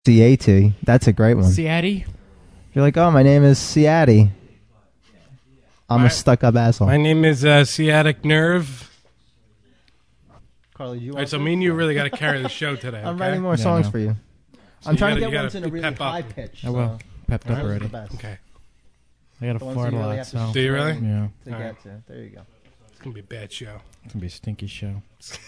C-A-T. That's a great one. Ciati? You're like, oh, my name is Ciati. I'm a stuck-up asshole. My name is Sciatic Nerve. Carly, do you All want right, so this? me and you really got to carry the show today. I'm okay? writing more songs for you. So I'm trying to you get ones in a gotta really pep up. high pitch. I will. Pepped up Alright. already. The best. Okay. I got to The ones fart that a you really lot, have to so. Do you really? Yeah. To get to. There you go. It's going to be a bad show. It's going to be a stinky show.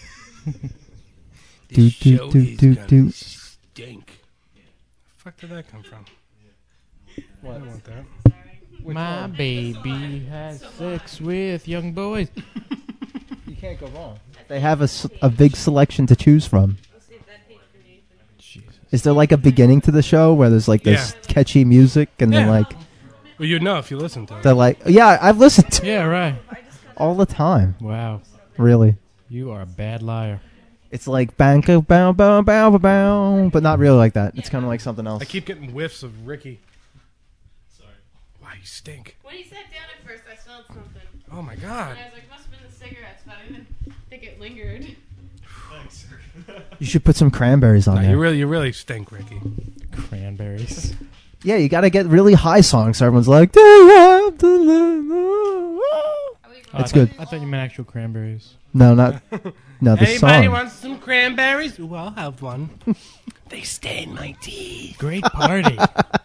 Do, This do, show do, is do, gonna do. stink. The fuck did that come from? What? I don't want that. My baby has sex with young boys. You can't go wrong. They have a big selection to choose from. Jesus. Is there like a beginning to the show where there's like this catchy music and then Yeah. like Well, you'd know if you listened to it. they're like, yeah, I've listened to it Yeah, right. all the time. Wow. Really. You are a bad liar. It's like banka bow bow bow bow bow, but not really like that. It's kind of like something else. I keep getting whiffs of Ricky. Sorry. Wow, you stink. When he sat down at first, I smelled something. Oh, my God. And I was like, must have been the cigarettes, but I didn't think it lingered. Thanks. You should put some cranberries on No, there. you really stink, Ricky. Cranberries. Yeah, you got to get really high songs so everyone's like, "Do you have to live?" It's good. I thought you meant actual cranberries. No, not no. The Anybody song. wants some cranberries? Ooh, I'll have one. They stain my teeth. Great party.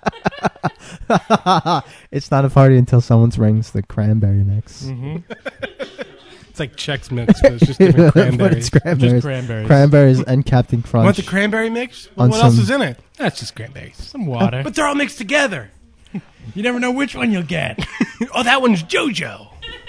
It's not a party until someone rings the cranberry mix. Mm-hmm. It's like Chex Mix, but it's just different But cranberries. it's cranberries. Just cranberries. Cranberries and Captain Crunch. Want the cranberry mix? Well, On what else some- is in it? That's just cranberries. Some water. But they're all mixed together. You never know which one you'll get. Oh, that one's JoJo.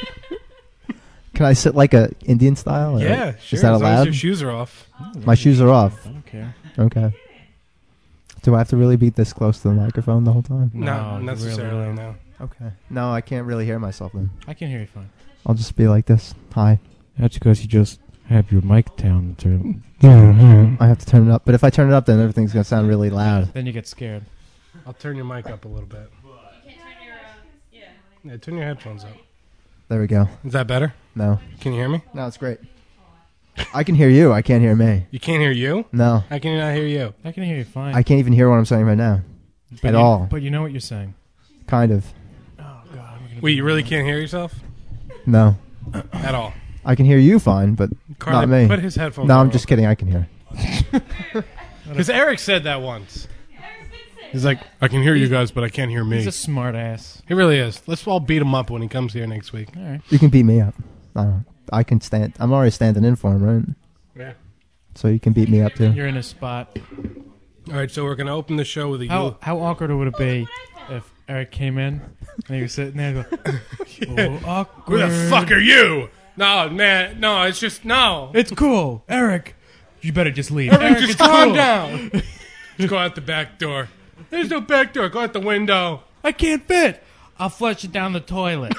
Can I sit like a Indian style? or- Yeah, sure. Is that as long as allowed? your shoes are off. My shoes are off. I don't care. Okay. Do I have to really be this close to the microphone the whole time? No, No, not necessarily, really. no. Okay. No, I can't really hear myself then. I can hear you fine. I'll just be like this. Hi. That's because you just have your mic down to. I have to turn it up. But if I turn it up, then everything's going to sound really loud. Then you get scared. I'll turn your mic up a little bit. You can't turn your, Yeah, turn your headphones up. There we go. Is that better? No. Can you hear me? No, it's great. I can hear you. I can't hear me. You can't hear you? No. How can you not hear you? I can hear you fine. I can't even hear what I'm saying right now. But at you- all. But you know what you're saying. Kind of. Oh, God. Wait, you really can't hear yourself? No. At all? I can hear you fine, but Carly, not me. put his headphones No, on. I'm just kidding. I can hear. Because Eric said that once. He's like, I can hear you guys, but I can't hear me. He's a smart ass. He really is. Let's all beat him up when he comes here next week. All right. You can beat me up. I can stand. I'm already standing in for him, right? Yeah. So you can beat me up too. You're in a spot. All right, so we're going to open the show with a How awkward would it be if Eric came in and he was sitting there and go, oh, awkward. Who the fuck are you? No, man. No, it's just, no. It's cool. Eric, you better just leave. Eric, Eric, just it's calm cool. down. Just go out the back door. There's no back door. Go out the window. I can't fit. I'll flush it down the toilet.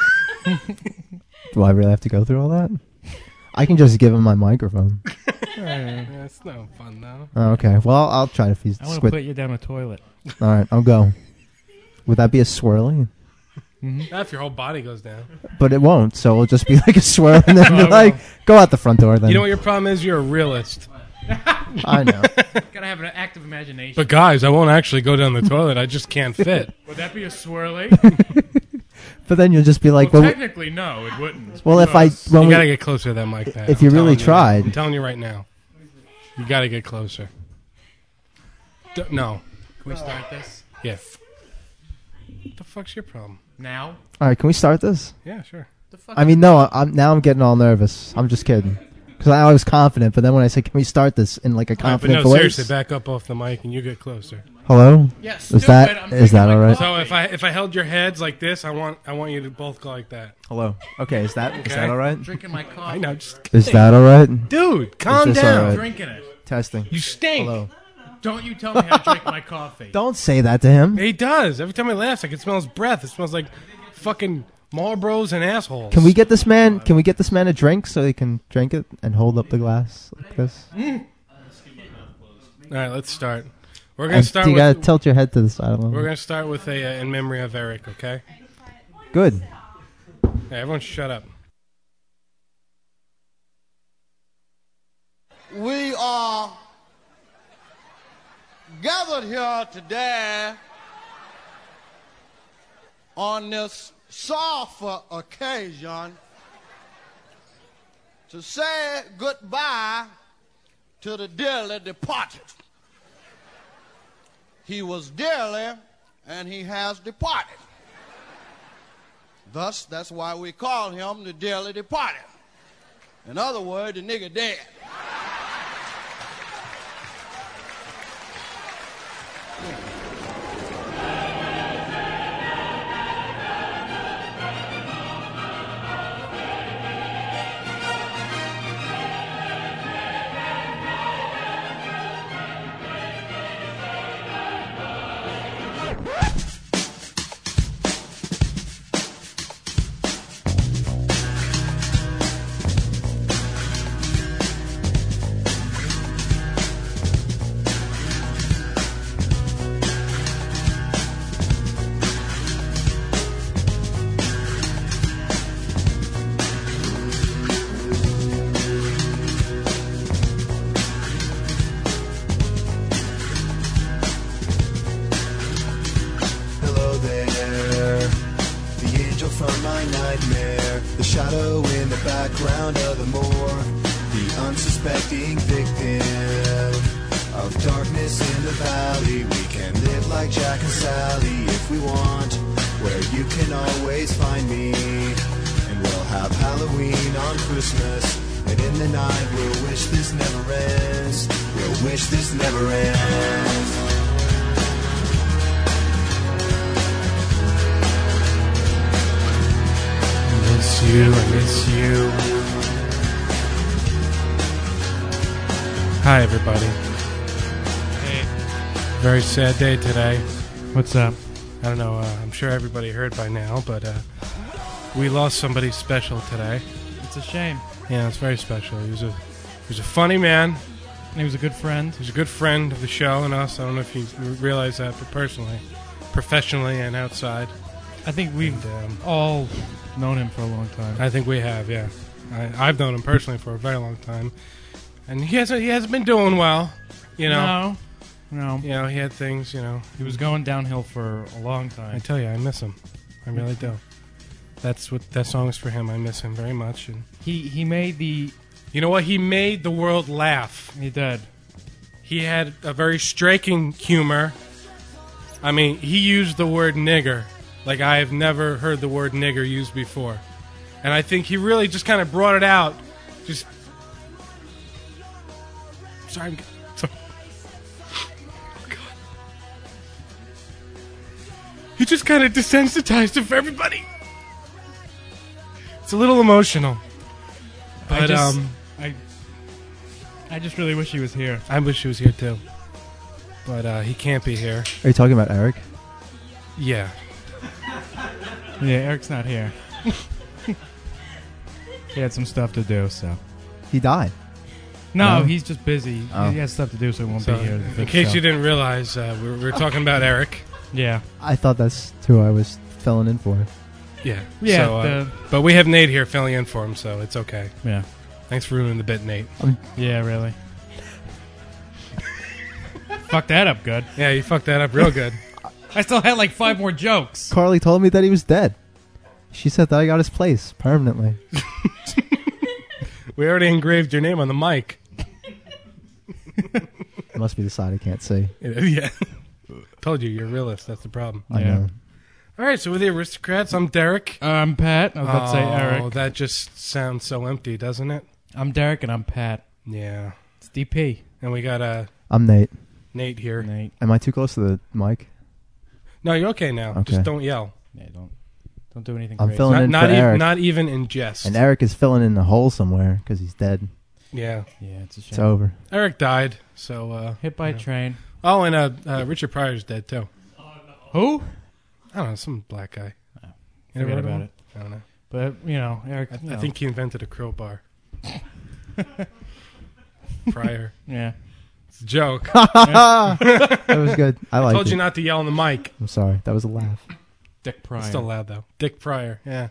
Do I really have to go through all that? I can just give him my microphone. Yeah, it's no fun, though. Oh, okay. Well, I'll try to feast. I want to put you down the toilet. All right, I'll go. Would that be a swirly? Not if your whole body goes down. But it won't. So it'll just be like a swirl, and then Oh, be like, well. go out the front door. Then You know what your problem is? You're a realist. I know. Gotta have an active imagination. But guys, I won't actually go down the toilet. I just can't fit. Would that be a swirly? But then you'll just be like, well, well, technically, no, it wouldn't. well, if I when You we, got to get closer to that mic, Pat. If you I'm really telling you. tried. I'm telling you right now. You got to get closer. No. Can we start this Yeah. What the fuck's your problem? now? all right, can we start this? Yeah, sure. The fuck? I mean, no, I'm getting all nervous. I'm just kidding. Because I was confident, but then when I said, "Can we start this?" in like a All right, but confident no, voice, seriously, back up off the mic and you get closer. hello, yeah, is stupid. that I'm is drinking that my all right? coffee. So if I held your heads like this, I want you to both go like that. Hello. Okay, is that Okay. all right? Drinking my coffee. I know, just Is that all right? dude, calm this down. all right? Drinking it. Testing. You stink. Hello. Don't you tell me how to drink my coffee. Don't say that to him. He does. Every time he laughs, I can smell his breath. It smells like fucking Marlboros and assholes. Can we get this man? Can we get this man a drink so he can drink it and hold up the glass like this? All right, let's start. We're gonna And start. you gotta With, tilt your head to the side a little. we're gonna start with a in memory of Eric. Okay. Good. Hey, everyone, shut up. We are gathered here today on this sorrowful occasion to say goodbye to the dearly departed. He was dearly and he has departed. Thus, that's why we call him the dearly departed. In other words, the nigga dead. Hi, everybody. Hey. Very sad day today. What's up? I don't know. I'm sure everybody heard by now, but we lost somebody special today. It's a shame. Yeah, it's very special. He was a funny man. He was a good friend. He was a good friend of the show and us. I don't know if you realize that, but personally, professionally, and outside. I think we've all known him for a long time. I think we have, yeah. I've known him personally for a very long time. And he hasn't been doing well, you know. No. You know, he had things, you know. He was going downhill for a long time. I tell you, I miss him. I really do. That's what that song is for him. I miss him very much. And he made the... You know what? He made the world laugh. He did. He had a very striking humor. I mean, he used the word nigger like I have never heard the word nigger used before. And I think he really just kind of brought it out. Just... Sorry. Oh, God. He just kind of desensitized it for everybody. It's a little emotional. But, I just really wish he was here. I wish he was here, too. But he can't be here. Are you talking about Eric? Yeah. Yeah, Eric's not here. He had some stuff to do, so... He died. No, he's just busy. Oh. He has stuff to do, so he won't be here. In case you didn't realize, we're talking about Eric. Yeah. I thought that's who I was filling in for. Yeah. Yeah. So, but we have Nate here filling in for him, so it's okay. Yeah. Thanks for ruining the bit, Nate. Yeah, really. Fucked that up good. Yeah, you fucked that up real good. I still had like 5 more jokes. Carly told me that he was dead. She said that I got his place permanently. We already engraved your name on the mic. It must be the side I can't see. Yeah. Told you, you're a realist. That's the problem. I know. All right, so we're the Aristocrats. I'm Derek. I'm Pat. I was about to say Eric. Oh, that just sounds so empty, doesn't it? I'm Derek and I'm Pat. Yeah. It's DP. And we got I'm Nate. Nate here. Nate. Am I too close to the mic? No, you're okay now. Okay. Just don't yell. Yeah, don't do anything I'm crazy. filling in Not for Eric. not even in jest. And Eric is filling in the hole somewhere because he's dead. Yeah. Yeah, it's a shame. It's over. Eric died, so... Hit by a train. Oh, and Richard Pryor's dead, too. Who? I don't know, some black guy. Oh, You never forget heard of about him? it. I don't know. But, you know, Eric... I think he invented a crowbar. Pryor. Yeah. It's a joke. That was good. I I like told it. you not to yell on the mic. I'm sorry. That was a laugh. Dick Pryor. It's still loud, though. Dick Pryor, yeah.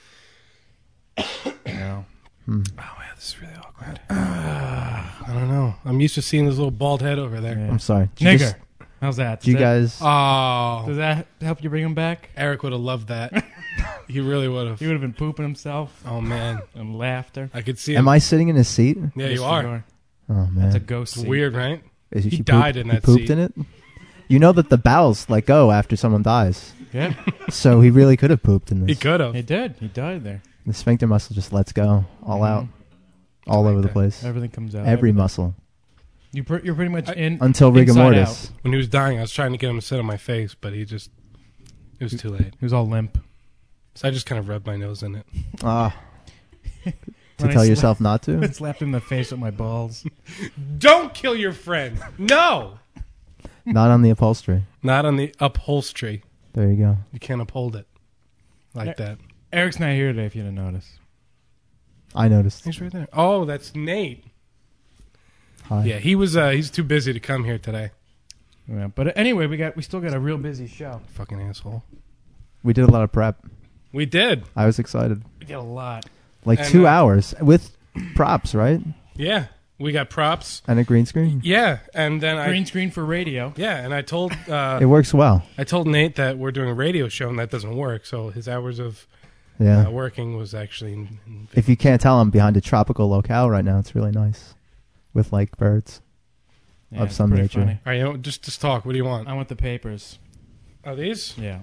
Yeah. Hmm. Oh, yeah, this is really awkward. I don't know. I'm used to seeing this little bald head over there. Yeah. I'm sorry. Nigger. How's that? Do you guys? Oh, Does that help you bring him back? Eric would have loved that. He really would have. He would have been pooping himself Oh man, and laughter. I could see him. Am I sitting in his seat? Yeah, Yes, you are. Oh man, That's a ghost It's seat. weird, right? Is he she died pooped, in he that pooped seat. in it. You know that the bowels let go after someone dies, Yeah, so he really could have pooped in He this. could have. he did. He died there. The sphincter muscle just lets go all out, all over the that. place. Everything comes out. Every muscle You're pretty much in until rigor inside mortis. When he was dying, I was trying to get him to sit on my face, but it was too late. He was all limp. So I just kind of rubbed my nose in it. Ah, to When I tell sla- yourself not I to. slapped him in the face with my balls. Don't kill your friend. No. Not on the upholstery. Not on the upholstery. There you go. You can't uphold it like that. Eric's not here today, if you didn't notice. I noticed. He's right there. Oh, that's Nate. Hi. Yeah, he's too busy to come here today. Yeah, but anyway, we still got a real busy show. Fucking asshole. We did a lot of prep. We did. I was excited. We did a lot. Like And, 2 hours with props, right? Yeah, we got props. And a green screen. Yeah, and then Green screen for radio. and I told It works well. I told Nate that we're doing a radio show and that doesn't work. So his hours of Yeah. working was actually in If you can't tell, I'm behind a tropical locale right now. It's really nice, with like birds. Yeah, Of it's some pretty nature. funny. All right, just talk. What do you want? I want the papers. Are these? Yeah.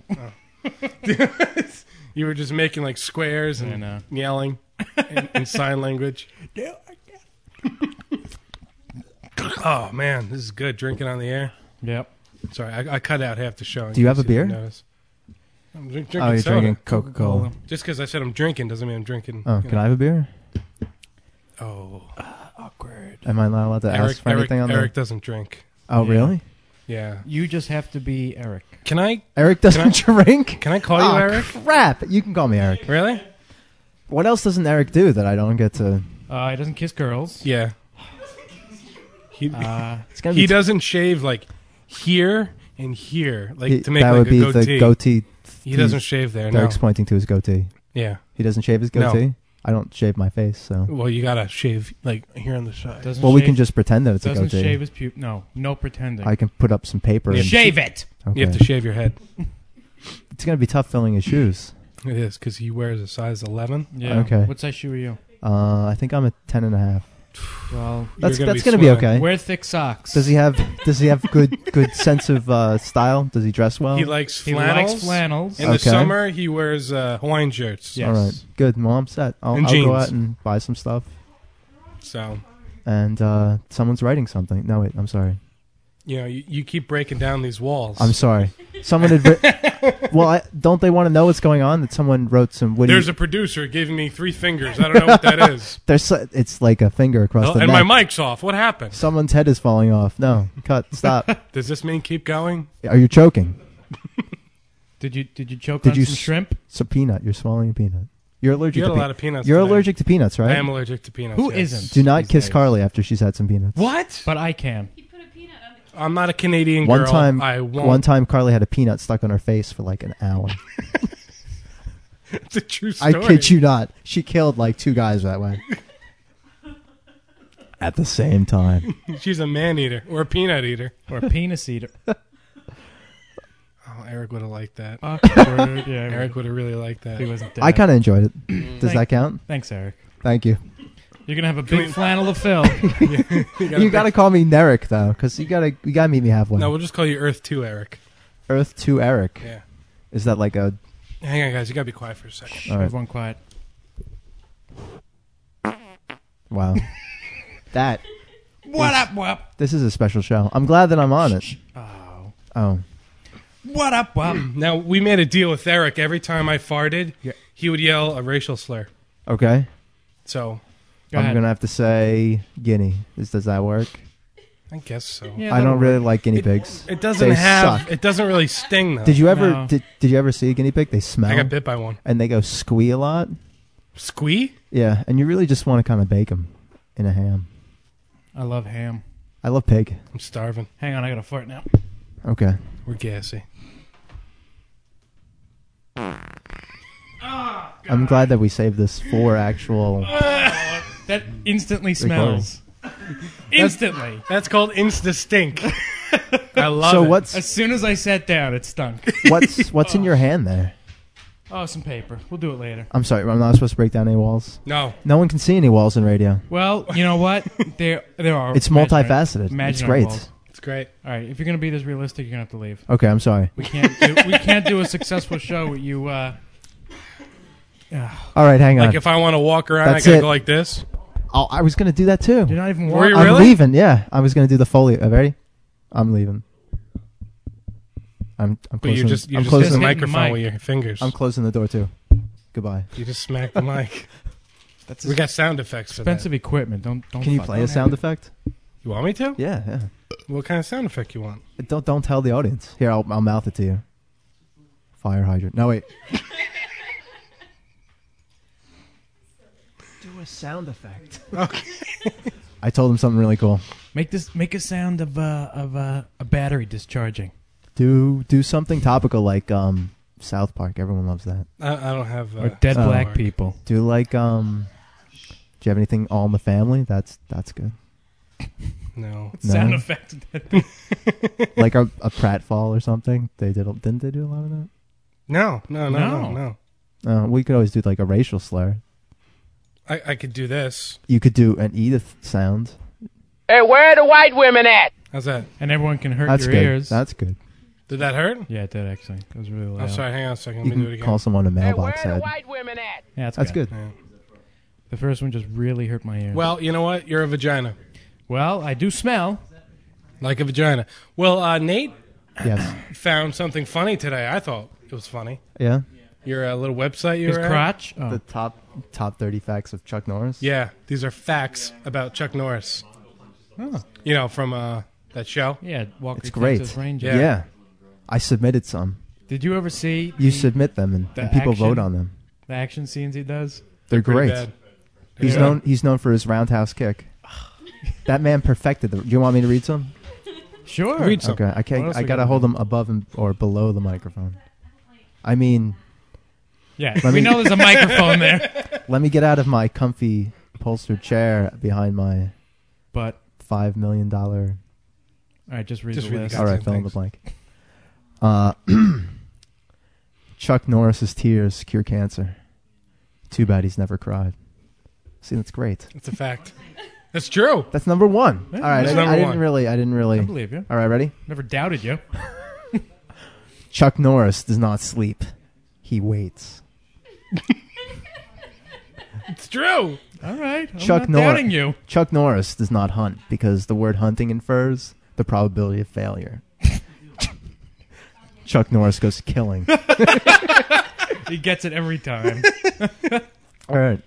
You were just making like squares I and know. yelling in sign language. Oh man, this is good. Drinking on the air. Yep. Sorry, I cut out half the show. in Do you have case a beer? didn't notice. I'm drinking Oh, you're soda. drinking Coca-Cola. Just because I said I'm drinking doesn't mean I'm drinking. Oh, can I have a beer? Oh, Awkward. Am I not allowed to ask for anything on Eric doesn't drink. Oh, Yeah. really? Yeah. You just have to be Eric. Can I Eric doesn't drink? can I call you Oh, Eric? crap. You can call me Eric. Really? What else doesn't Eric do that I don't get to... He doesn't kiss girls. Yeah. He It's gonna be he doesn't shave like here and here like to make that like would a be goatee. the goatee. He doesn't shave there. No. Derek's pointing to his goatee. Yeah. He doesn't shave his No. goatee? I don't shave my face, so... Well, you gotta shave like here on the side. Doesn't Well, we shave- can just pretend that it's a doesn't goatee. shave his puke. No pretending. I can put up some paper. Yeah, and Shave it. Okay. You have to shave your head. It's going to be tough filling his shoes. It is because he wears a size 11. Yeah. Okay. What size shoe are you? I think I'm a 10.5. Well, That's You're going to be swelling. okay. wear thick socks. Does he have good sense of style? Does he dress well? He likes He flannels. likes flannels. In the Okay. summer, he wears Hawaiian shirts. Yeah. All right. Good. Well, I'm set. I'll And go jeans. out and buy some stuff. So, And someone's writing something. No, wait. I'm sorry. you keep breaking down these walls. I'm sorry. Someone had well, don't they want to know what's going on? That someone wrote some witty... There's a producer giving me 3 fingers. I don't know what that is. It's like a finger across the And neck. my mic's off. What happened? Someone's head is falling off. No. Cut. Stop. Does this mean keep going? Are you choking? Did you choke Did on you some s- shrimp? It's a peanut. You're swallowing a peanut. You're allergic You to had a lot of peanuts. You're today. allergic to peanuts, right? I am allergic to peanuts. Who yes. isn't? Do not these kiss days? Carly after she's had some peanuts. What? But I can. He put a peanut on the I'm not a Canadian girl. I won't. One time, Carly had a peanut stuck on her face for like an hour. It's a true I story. kid you not. She killed like 2 guys that way. At the same time. She's a man eater or a peanut eater. Or a penis eater. Oh, Eric would have liked that. Awkward. Yeah. Eric would have really liked that. He wasn't dead. I kind of enjoyed it. Does Thank- that count? Thanks, Eric. Thank you. You're gonna have a Can big we- flannel to fill. You got to call me Nerek though, because you got to meet me halfway. No, we'll just call you Earth 2 Eric. Earth to Eric. Yeah. Is that like a? Hang on, guys. You gotta be quiet for a second. All right. Everyone quiet. Wow. That. What up, wop? This is a special show. I'm glad that I'm on it. Oh. Oh. What up, wop? Now, we made a deal with Eric. Every time I farted, Yeah. he would yell a racial slur. Okay. So, Go I'm ahead. gonna have to say guinea. Does that work? I guess so. Yeah, I don't that'll really work. like guinea pigs. It doesn't They have. suck. It doesn't really sting though. Did you ever No. did you ever see a guinea pig? They smell I got bit by one. and they go squee a lot. Squee? Yeah, and you really just want to kind of bake them in a ham. I love ham. I love pig. I'm starving. Hang on, I gotta fart now. Okay. We're gassy. I'm glad that we saved this for actual. That instantly smells. Instantly. That's called Insta Stink. I love So it. what's As soon as I sat down, it stunk. what's in your hand there? Oh, some paper. We'll do it later. I'm sorry, I'm not supposed to break down any walls. No. No one can see any walls in radio. Well, you know what? There are. It's imaginary- multifaceted. It's imaginary great. walls. It's great. All right, if you're gonna be this realistic, you're gonna have to leave. Okay, I'm sorry. We can't do a successful show with you. All right, hang on. Like if I want to walk around, That's I gotta it. go like this. Oh, I was gonna do that too. You're not even Were you walking. I'm really? leaving. Yeah, I was gonna do the Foley. Ready? I'm leaving. I'm But closing. you just I'm hit closing. the Just hitting the microphone mic. with your fingers. I'm closing the door too. Goodbye. You just smacked the mic. That's We got sound effects for expensive equipment. Don't. Can you play a sound effect? that. You want me to? Yeah, yeah. What kind of sound effect you want? Don't tell the audience. Here, I'll mouth it to you. Fire hydrant. No, wait. Do a sound effect. Okay. I told him something really cool. Make a sound of a battery discharging. Do something topical like South Park. Everyone loves that. I don't have. Or dead Oh. black people. Do like Do you have anything All in the Family? That's good. No. No. Sound effect. Like a pratfall or something. Didn't they do a lot of that? No. We could always do like a racial slur. I could do this. You could do an Edith sound. Hey, where are the white women at? How's that? And everyone can hurt That's your good. ears. That's good. Did that hurt? Yeah, it did actually. It was really loud. I'm sorry. Hang on a second. You Let me do it can again. call someone a Hey, where mailbox are the head. white women at? Yeah, That's good. Yeah. The first one just really hurt my ears. Well, you know what? You're a vagina. Well, I do smell. Like a vagina. Well, Nate Yes. found something funny today. I thought it was funny. Yeah. Your little website you His were at? crotch. Oh. The top 30 facts of Chuck Norris. Yeah, these are facts about Chuck Norris. Oh. You know, from that show. Yeah, Walker It's great. Texas Ranger. Yeah. I submitted some. Did you ever see You submit them and the people action- vote on them. the action scenes he does? They're Pretty great. bad. He's known for his roundhouse kick. That man perfected the. Do you want me to read some? Sure. Read some. Okay, I What can't. else I we gotta gotta hold do? them above or below the microphone. I mean, Yeah, Let we me- know there's a microphone there. let me get out of my comfy upholstered chair behind my But $5 million. all right, just read Just the read the list. guy. All right, Goddamn fill in the things. blank. Chuck Norris's tears cure cancer. Too bad he's never cried. See, that's great. It's a fact. That's true. That's number one. Yeah, All right, that's I number didn't one. really. I believe you. All right, ready? Never doubted you. Chuck Norris does not sleep. He waits. It's true. All right, I'm Chuck not doubting you. Chuck Norris does not hunt because the word hunting infers the probability of failure. Chuck Norris goes killing. He gets it every time. All right.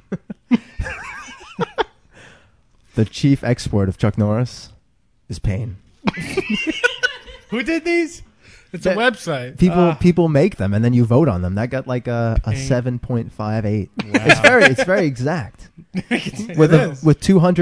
The chief export of Chuck Norris is pain. Who did these? It's a That- website. People make them and then you vote on them. That got like a Pain. 7.58. Wow. It's very exact. With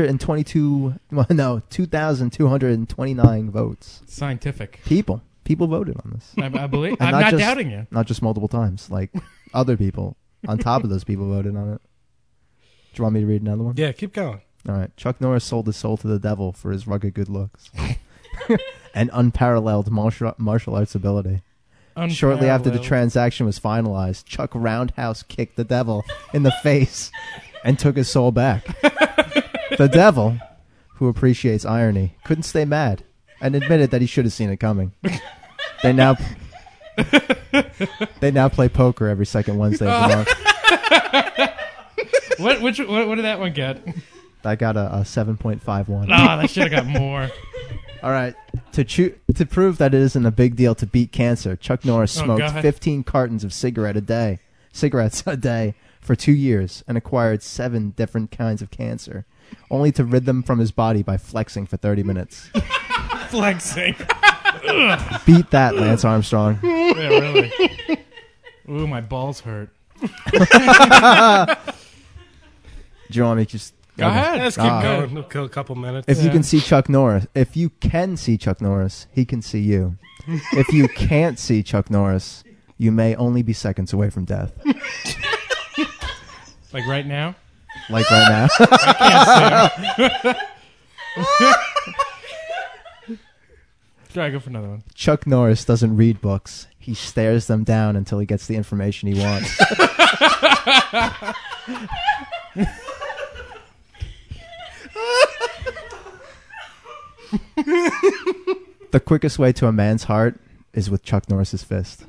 2,229 votes. Scientific. People voted on this. I believe. And I'm not not just- doubting you. Not just multiple times. Like other people on top of those people voted on it. Do you want me to read another one? Yeah, keep going. All right. Chuck Norris sold his soul to the devil for his rugged good looks and unparalleled martial arts ability. Shortly after the Unparalleled. transaction was finalized, Chuck roundhouse kicked the devil in the face and took his soul back. The devil, who appreciates irony, couldn't stay mad and admitted that he should have seen it coming. They now play poker every second Wednesday of the month. What did that one get? I got a 7.51. Ah, that should have got more. All right. To prove that it isn't a big deal to beat cancer, Chuck Norris Oh, smoked God. 15 cartons of cigarettes a day for 2 years and acquired 7 different kinds of cancer, only to rid them from his body by flexing for 30 minutes. Flexing. Beat that, Lance Armstrong. Yeah, really. Ooh, my balls hurt. Do you want me to just Go ahead. Let's keep Ah. going. We'll kill a couple minutes. If you can see Chuck Norris, he can see you. If you can't see Chuck Norris, you may only be seconds away from death. Like right now? Like right now. Gotta go for another one. Chuck Norris doesn't read books. He stares them down until he gets the information he wants. The quickest way to a man's heart is with Chuck Norris's fist.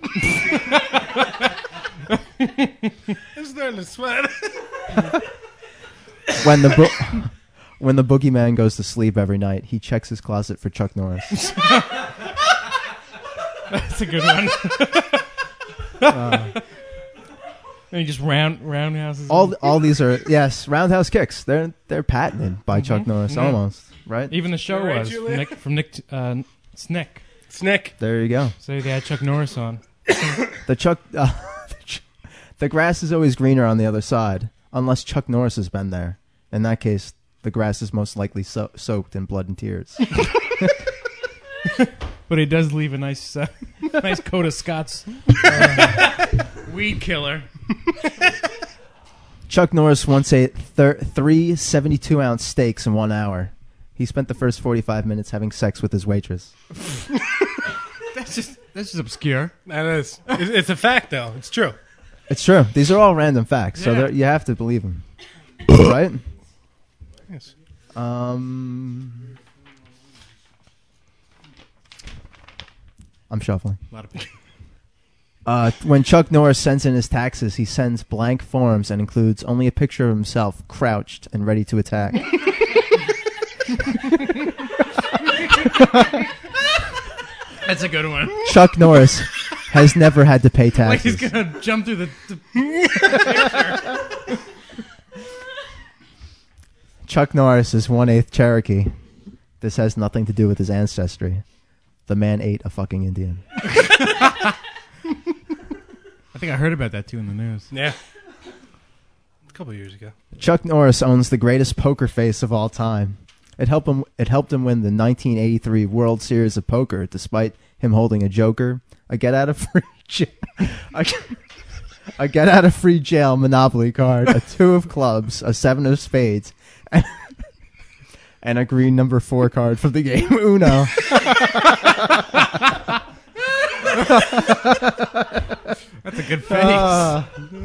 I'm starting to sweat. When the boogeyman goes to sleep every night, he checks his closet for Chuck Norris. That's a good one. And you just roundhouses. All these are roundhouse kicks. They're patented by Chuck Norris almost, right? Even the show Right, was Julia? from Nick Snick. Snick. There you go. So they had Chuck Norris on. The grass is always greener on the other side, unless Chuck Norris has been there. In that case, the grass is most likely soaked in blood and tears. But he does leave a nice coat of Scott's weed killer. Chuck Norris once ate 3 72-ounce steaks in 1 hour. He spent the first 45 minutes having sex with his waitress. That's just obscure. That is. It's a fact, though. It's true. It's true. These are all random facts, so Yeah. you have to believe them. Right? Yes. I'm shuffling. A lot of people. When Chuck Norris sends in his taxes, he sends blank forms and includes only a picture of himself crouched and ready to attack. That's a good one. Chuck Norris has never had to pay Like taxes. he's gonna jump through the Chuck Norris is 1/8 Cherokee. This has nothing to do with his ancestry. The man ate a fucking Indian. I think I heard about that too in the news. Yeah. A couple of years ago. Chuck Norris owns the greatest poker face of all time. It helped him win the 1983 World Series of Poker, despite him holding a joker, a get out of free jail Monopoly card, a 2 of clubs, a 7 of spades, and a green number 4 card from the game Uno. That's a good face.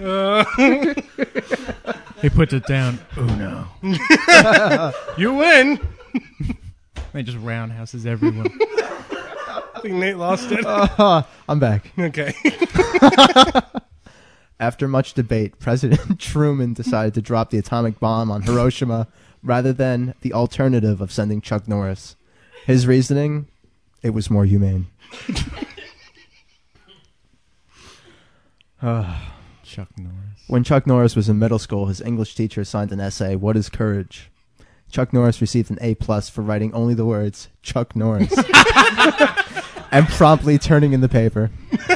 He puts it down. Oh no! You win. They just roundhouses everyone. I think Nate lost it. I'm back. Okay. After much debate, President Truman decided to drop the atomic bomb on Hiroshima rather than the alternative of sending Chuck Norris. His reasoning? It was more humane. Chuck Norris. When Chuck Norris was in middle school, his English teacher signed an essay, What is Courage? Chuck Norris received an A+ for writing only the words, Chuck Norris, and promptly turning in the paper.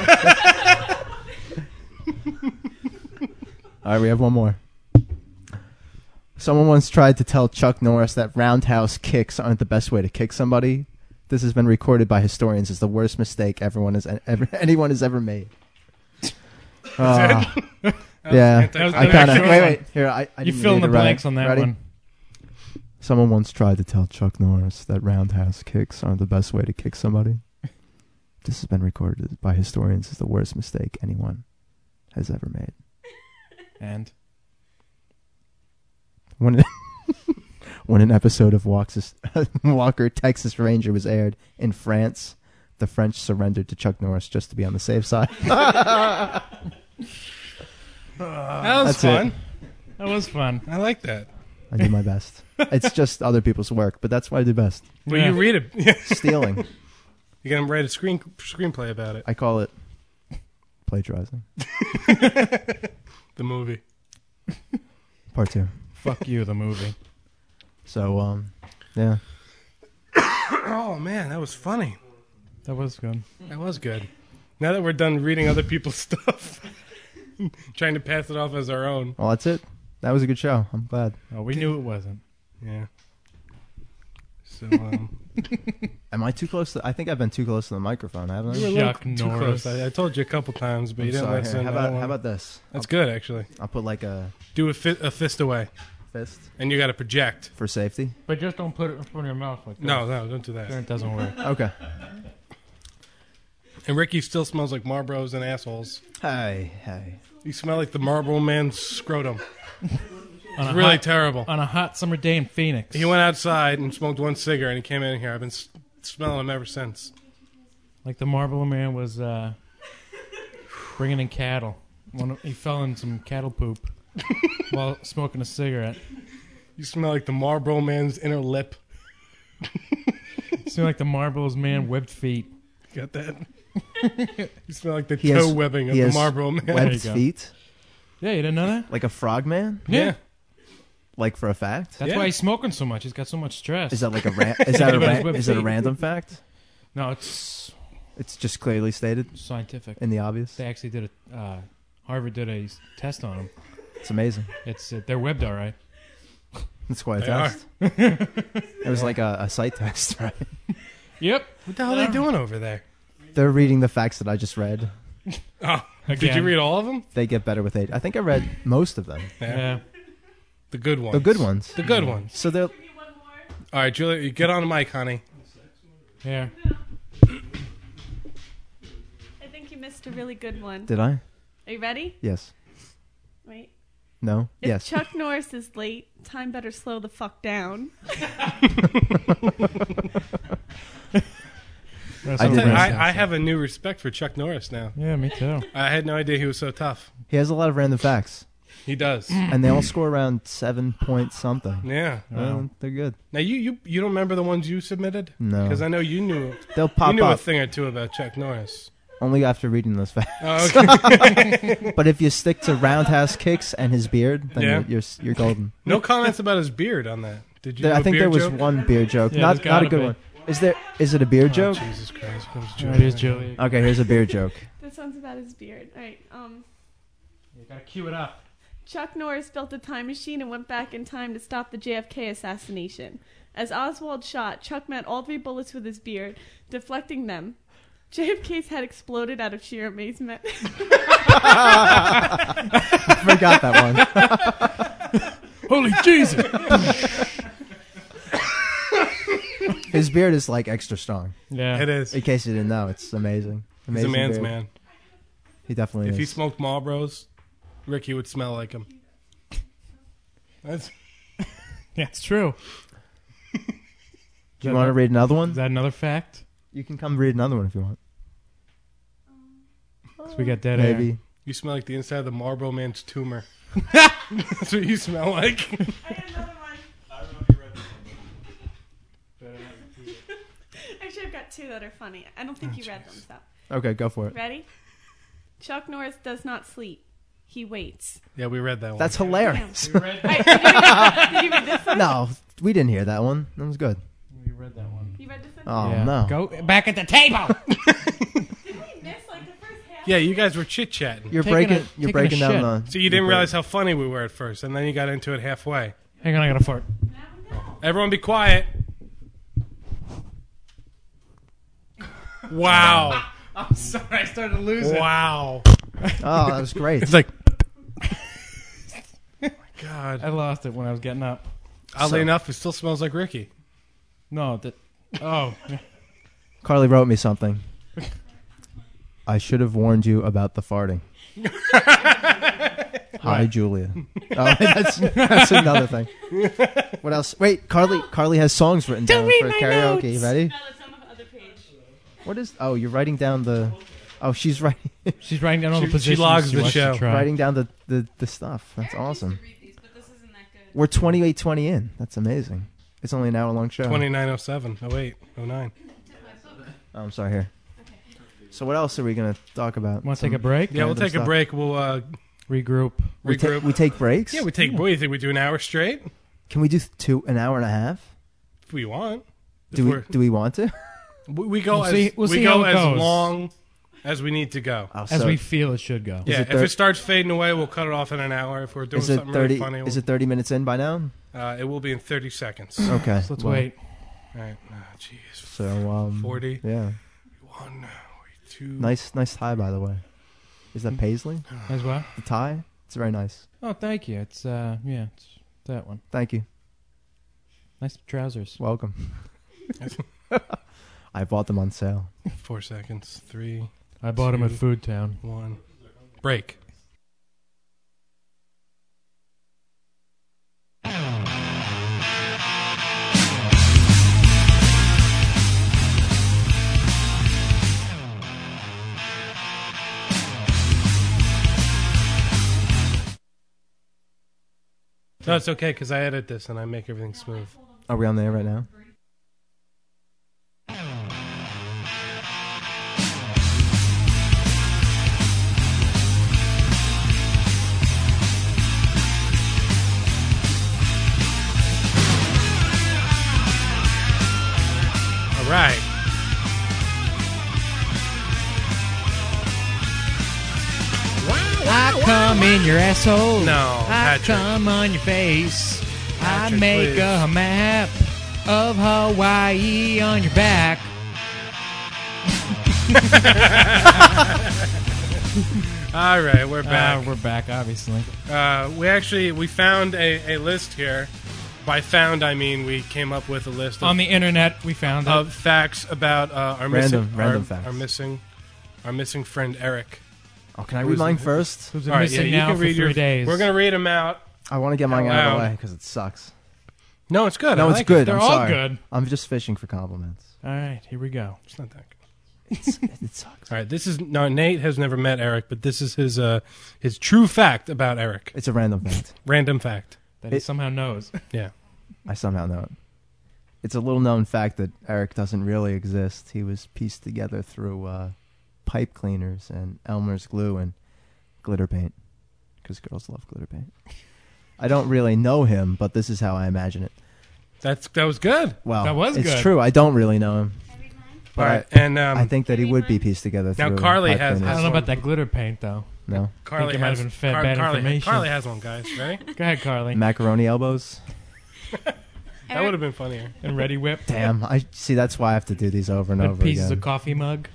All right, we have one more. Someone once tried to tell Chuck Norris that roundhouse kicks aren't the best way to kick somebody. This has been recorded by historians as the worst mistake anyone has ever made. Yeah, I kind of wait. Here, I You didn't fill in need the to write. blanks on that Ready? one. Someone once tried to tell Chuck Norris that roundhouse kicks aren't the best way to kick somebody. This has been recorded by historians as the worst mistake anyone has ever made. And When an episode of Walker, Texas Ranger was aired in France, the French surrendered to Chuck Norris just to be on the safe side. That was That's fun. it. that was fun. I like that. I do my best. It's just other people's work, but that's what I do best. Well, Yeah. you read it. Yeah. Stealing. You got to write a screenplay about it. I call it plagiarizing. The movie. Part 2. Fuck you, the movie. So, yeah. Oh, man, that was funny. That was good. That was good. Now that we're done reading other people's stuff, trying to pass it off as our own. Well, that's it. That was a good show. I'm glad. Oh, we knew it wasn't. Yeah. So, Am I too close I think I've been too close to the microphone, haven't I? you were a little Chuck too Norris. close. I told you a couple times, but you I'm didn't sorry. listen. Here, I don't how wanna- about this? That's good, actually. I'll put like a Do a fist away. fist and you got to project. for safety. But just don't put it in front of your mouth like that. No, don't do Then that. it doesn't work. Okay. And Ricky still smells like Marlboros and assholes. Hey. You smell like the Marlboro man's scrotum. On a Really hot- terrible. On a hot summer day in Phoenix. He went outside and smoked one cigarette, and he came in here. I've been smelling him ever since. Like the Marlboro Man was bringing in cattle. He fell in some cattle poop while smoking a cigarette. You smell like the Marlboro man's inner lip. It seemed like the Marlboro's Man webbed feet. Got that? You smell like the He toe has- webbing of he the has Marlboro man. Webbed you go. feet, Yeah, you didn't know that? like a frogman, Yeah. like for a fact. That's Yeah. why he's smoking so much. He's got so much stress. Is that like a is that Everybody's webbed is it a feet. random fact? No, it's It's just clearly stated scientific. in the obvious. They actually did Harvard did a test on them. It's amazing. It's they're webbed all right. It's quite a They are. test. It was like a sight test, right? Yep. What the hell are they doing over there? They're reading the facts that I just read. Oh, did Again. you read all of them? They get better with age. I think I read most of them. Yeah. The good ones. The good ones. The good ones. So they're All right, Julia, you get on the mic, honey. Yeah. I think you missed a really good one. Did I? Are you ready? Yes. Wait. No. If Yes. Chuck Norris is late, time better slow the fuck down. That's I what did I'm read saying. I have a new respect for Chuck Norris now. Yeah, me too. I had no idea he was so tough. He has a lot of random facts, He does. and they all score around 7 point something. Yeah. Wow. They're good. Now you don't remember the ones you submitted? No. Because I know you knew They'll pop you knew a up thing or two about Chuck Norris. only after reading those facts. Oh, okay. But if you stick to roundhouse kicks and his beard, then Yeah. you're golden. No comments about his beard on that. Did you? I do a think there beard was joke? one beard joke, Yeah, not there's not a gotta good be. one. Is it a beard Oh, joke? Jesus Christ! What was All right, here's Julia? Julie. Okay, here's a beard joke. This one's about his beard. All right. You gotta cue it up. Chuck Norris built a time machine and went back in time to stop the JFK assassination. As Oswald shot, Chuck met all 3 bullets with his beard, deflecting them. JFK's head exploded out of sheer amazement. I forgot that one. Holy Jesus! His beard is like extra strong. Yeah. It is. In case you didn't know, it's amazing. He's a Amazing man's beard. man. He definitely If is. he smoked Marlboros, Ricky would smell like him. That's Yeah, it's true. Do you want to read another Is one? that another fact? You can come read another one if you want. So we got dead air. Maybe. you smell like the inside of the Marlboro man's tumor. That's what you smell like. I got another one. Actually, I've got 2 that are funny. I don't think you read them, so. Okay, go for it. Ready? Chuck Norris does not sleep. He waits. Yeah, we read that one. That's hilarious. You read All that. right, did you read this one? No, we didn't hear that one. That was good. You read that one. You read this one? Oh, Yeah. no. Go back at the table. Did we miss like the first half? Yeah, you guys were chit chatting. You're Taking breaking. a- You're taking a breaking down shit. the. So you didn't realize how funny we were at first, and then you got into it halfway. Hang on, I gotta fart. Everyone be quiet. Wow. I'm sorry, I started to lose it. Wow. Oh, that was great. It's like, oh my God. I lost it when I was getting up. Oddly enough, it still smells like Ricky. No, that. Oh, Carly wrote me something. I should have warned you about the farting. Hi, Julia. Oh, that's another thing. What else? Wait, Carly has songs written down for karaoke. Ready? No, it's on the other page. What is? Oh, you're writing down the. Oh, she's writing she's writing down all the She positions. logs she the wants to show. try. writing down the stuff. That's awesome. Read these, but this isn't that good. We're 28-20 in. That's amazing. It's only an hour-long show. 2907, 08, 09. Oh, I'm sorry. Here. So what else are we gonna talk about? Want to take a break? Yeah, we'll Random take a stuff. break. We'll Regroup. regroup. We take breaks. Yeah, we take. What do you think? We do an hour straight Can we do an hour and a half? if we want. If Do we? we're- Do we want to? We go We'll as see- we'll we see go how it as goes. long as we need to go. Oh, As so we feel it should go. Yeah, it if it starts fading away, we'll cut it off in an hour. If we're doing is it something 30? really funny, Is it 30 minutes in by now? it will be in 30 seconds. Okay. So let's well, wait. All right. Jeez. So 40. Yeah. 1, 2. Nice tie, by the way. Is that paisley? As well. The tie? It's very nice. Oh, thank you. It's yeah. It's That one. Thank you. Nice trousers. Welcome. I bought them on sale. 4 seconds. 3, I bought them at Food Town. 1. Break. No, it's okay because I edit this and I make everything smooth. Are we on the air right now? All right. I come in your asshole. No, I Patrick. come on your face. Patrick, I make please. a map of Hawaii on your back. All right, we're back. We're back, obviously. We found a list here. By found, I mean we came up with a list of, On the internet, we found it. of facts about our Random missing facts. our missing friend Eric. Oh, can I read mine first? Who's All right, missing you now can for read 3 days. We're gonna read them out. I want to get mine Out out of the loud. way because it sucks. No, it's good. No, I it's like good. It. They're I'm all sorry. good. I'm just fishing for compliments. All right, here we go. It's not that good. It sucks. All right, this is no. Nate has never met Eric, but this is his true fact about Eric. It's a random fact. Random fact. That he somehow knows. Yeah. I somehow know it. It's a little known fact that Eric doesn't really exist. He was pieced together through pipe cleaners and Elmer's glue and glitter paint, because girls love glitter paint. I don't really know him, but this is how I imagine it. That was good. Well, That was it's good. true. I don't really know him. All right, But and I think that he would be pieced together Now through Carly pipe has- I cleaners. don't know about that glitter paint, though. No. Carly it might has have been fed bad Carly, information. Carly has one, guys. Ready? Go ahead, Carly. Macaroni elbows. That would have been funnier. And Ready Whip. Damn. I see. That's why I have to do these over and And over pieces again. of coffee mug.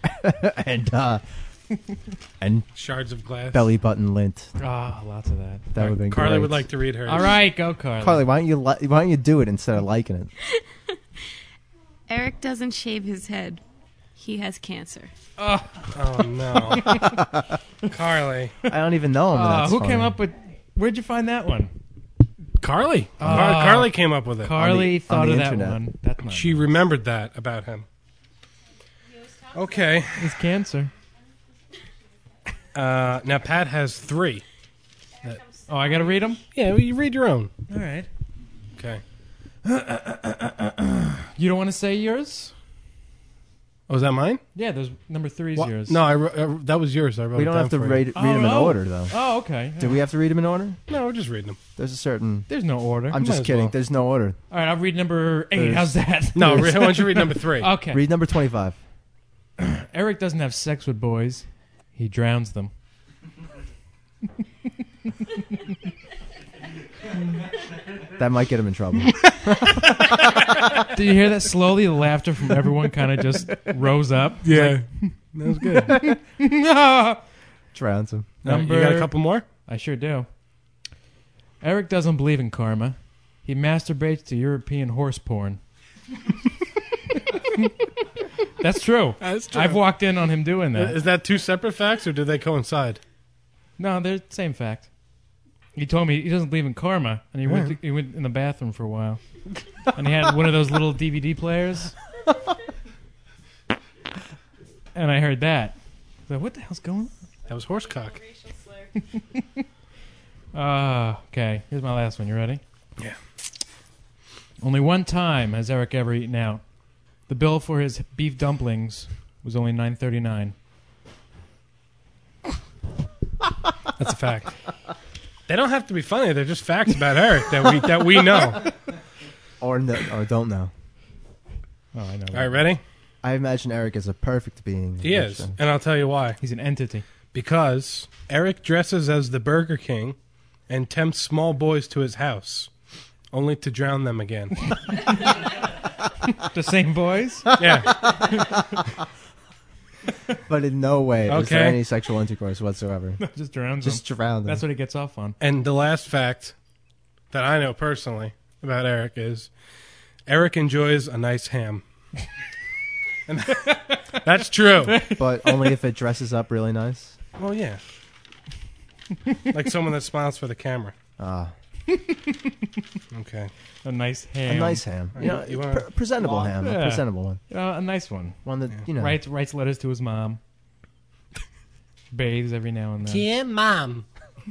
and Shards of glass. belly button lint. Ah, lots of that. That would have been Carly great. would like to read hers. All right, go, Carly. Carly, why don't you do it instead of liking it? Eric doesn't shave his head. He has cancer. Oh no, Carly. I don't even know him. but that's Who funny. came up with... Where'd you find that one? Carly. Carly came up with it. Carly on thought the of that internet. one. That's not She remembered that about him. Okay. It's cancer. Now Pat has 3. Oh, I got to read them? Yeah, well, you read your own. All right. Okay. You don't want to say yours? Oh, is that mine? Yeah, there's number 3 is What? yours. No, that was yours. I wrote We it don't down have to for you. read them in order, though. Oh, okay. Do we have to read them in order? No, we're just reading them. There's a certain. There's no order. I'm Might just as kidding. well. There's no order. All right, I'll read number 8. There's- How's that? No, why don't you read number 3? Okay. Read number 25. Eric doesn't have sex with boys. He drowns them. That might get him in trouble. Did you hear that? Slowly, the laughter from everyone kind of just rose up. Yeah. That was good. Drowns him. Number... You got a couple more? I sure do. Eric doesn't believe in karma. He masturbates to European horse porn. That's true. That's true. I've walked in on him doing that. Is that 2 separate facts, or do they coincide? No, they're the same fact. He told me he doesn't believe in karma, and he went in the bathroom for a while, and he had one of those little DVD players, and I heard that. I was like, what the hell's going That was horsecock. on? Okay, here's my last one. You ready? Yeah. Only one time has Eric ever eaten out. The bill for his beef dumplings was only $9.39. That's a fact. They don't have to be funny. They're just facts about Eric that we know. Or don't know. Oh, I know. All right, ready? I imagine Eric is a perfect being. He is, and I'll tell you why. He's an entity. Because Eric dresses as the Burger King and tempts small boys to his house, only to drown them again. The same boys? Yeah. But in no way is there Okay. any sexual intercourse whatsoever. Just drowns Just him. drown them. That's what he gets off on. And the last fact, that I know personally about Eric is Eric enjoys a nice ham. And that's true. But only if it dresses up really nice. Well, yeah. Like someone that smiles for the camera. Ah, Okay. A nice ham. a nice ham. You know, You wanna presentable log? ham. Yeah. A presentable one. A nice one. One that, you know. Writes letters to his mom. Bathes every now and then. Dear Mom.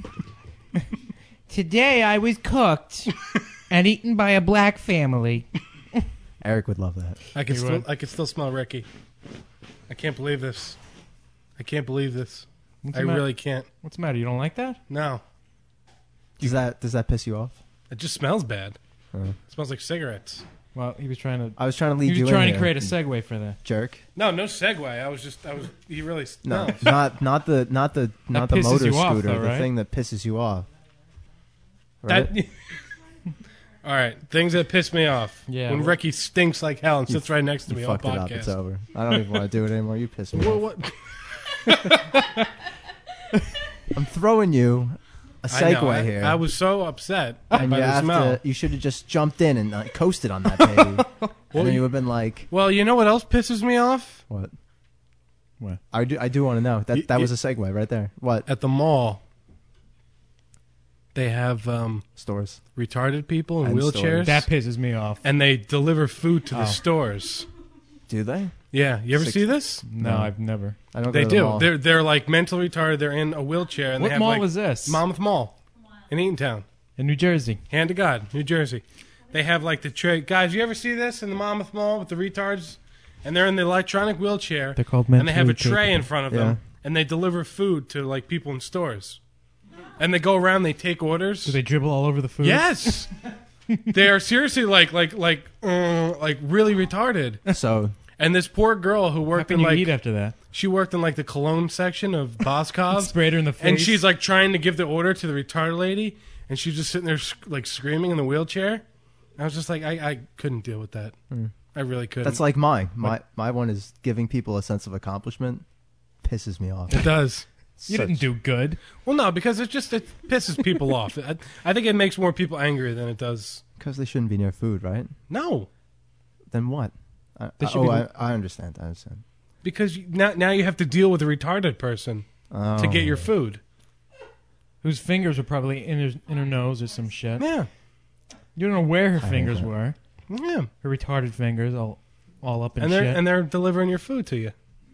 Today I was cooked and eaten by a black family. Eric would love that. I can You still would? I can still smell Ricky. I can't believe this. I can't believe this. What's I the matter? really can't. What's the matter? You don't like that? No. Does that piss you off? It just smells bad. Oh. It smells like cigarettes. Well, he was trying to. I was trying to lead He you was in trying to here, create a segue for that. jerk. No segue. He really No, smells. not the pisses motor you off, scooter. though, The right? thing that pisses you off. Right? That, all right, things that piss me off. Yeah, When well- Ricky stinks like hell and sits right next to you me on fucked it up. podcast. It's over. I don't even want to do it anymore. You piss me Well, off. what? I'm throwing you a I know, segue here. I was so upset and by you the have smell. to. You should have just jumped in and coasted on that baby. And then you would have been like, Well, you know what else pisses me off? "What? What? I do want to know. That was a segue right there. What At the mall, they have stores? retarded people in And wheelchairs, stores. That pisses me off. and they deliver food to the Oh. stores. Do they? Yeah, you ever Six- see this? No, No. I've never. I don't. They go to the do. mall. They're like mentally retarded. They're in a wheelchair, and What they have mall like was this? Monmouth Mall in Eatontown. In New Jersey. Hand to God, New Jersey. They have like the tray. Guys, you ever see this in the Monmouth Mall with the retards? And they're in the electronic wheelchair. They're called and they have a mentally tray in capable. front of Yeah. them, and they deliver food to like people in stores. And they go around, they take orders. Do they dribble all over the food? Yes, they are seriously like really retarded. So And this poor girl who How worked can in you like eat after that? she worked in like the cologne section of Boskov. Sprayed her in the face. And she's like trying to give the order to the retarded lady, and she's just sitting there like screaming in the wheelchair. I was just like, I couldn't deal with that. I really couldn't. that's like mine. My one is giving people a sense of accomplishment. Pisses me off. it does. You didn't do good. Well, no, because it pisses people off. I think it makes more people angry than it does. Because they shouldn't be near food, right? No, Then what? They should be- I understand. I understand. because now you have to deal with a retarded person Oh. to get your food. Whose fingers were probably in her nose or some shit. Yeah, You don't know where her hate fingers that. were. yeah, Her retarded fingers all up in and shit. they're delivering your food to you.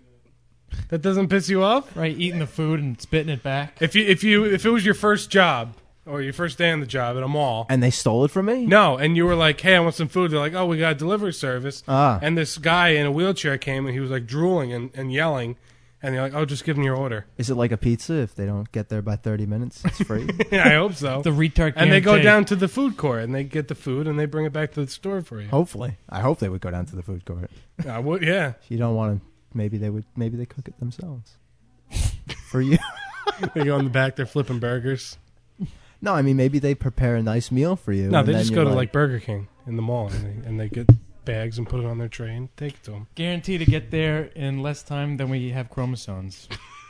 That doesn't piss you off? Right, eating the food and spitting it back. If it was your first job or your first day on the job at a mall, And they stole it from me? no, and you were like, "Hey, I want some food." They're like, "Oh, we got a delivery service." Ah. And this guy in a wheelchair came and he was like drooling and yelling, and they're like, "Oh, just give him your order." Is it like a pizza? If they don't get there by 30 minutes, it's free? Yeah, I hope so. The retard And they go guarantee. down to the food court and they get the food and they bring it back to the store for you. Hopefully. I hope they would go down to the food court. I would, yeah. If you don't want to, maybe they cook it themselves. For you. They go in the back, they're flipping burgers. No, I mean, maybe they prepare a nice meal for you. No, and they then just you're go to like Burger King in the mall and they get bags and put it on their tray and take it to them. Guarantee to get there in less time than we have chromosomes.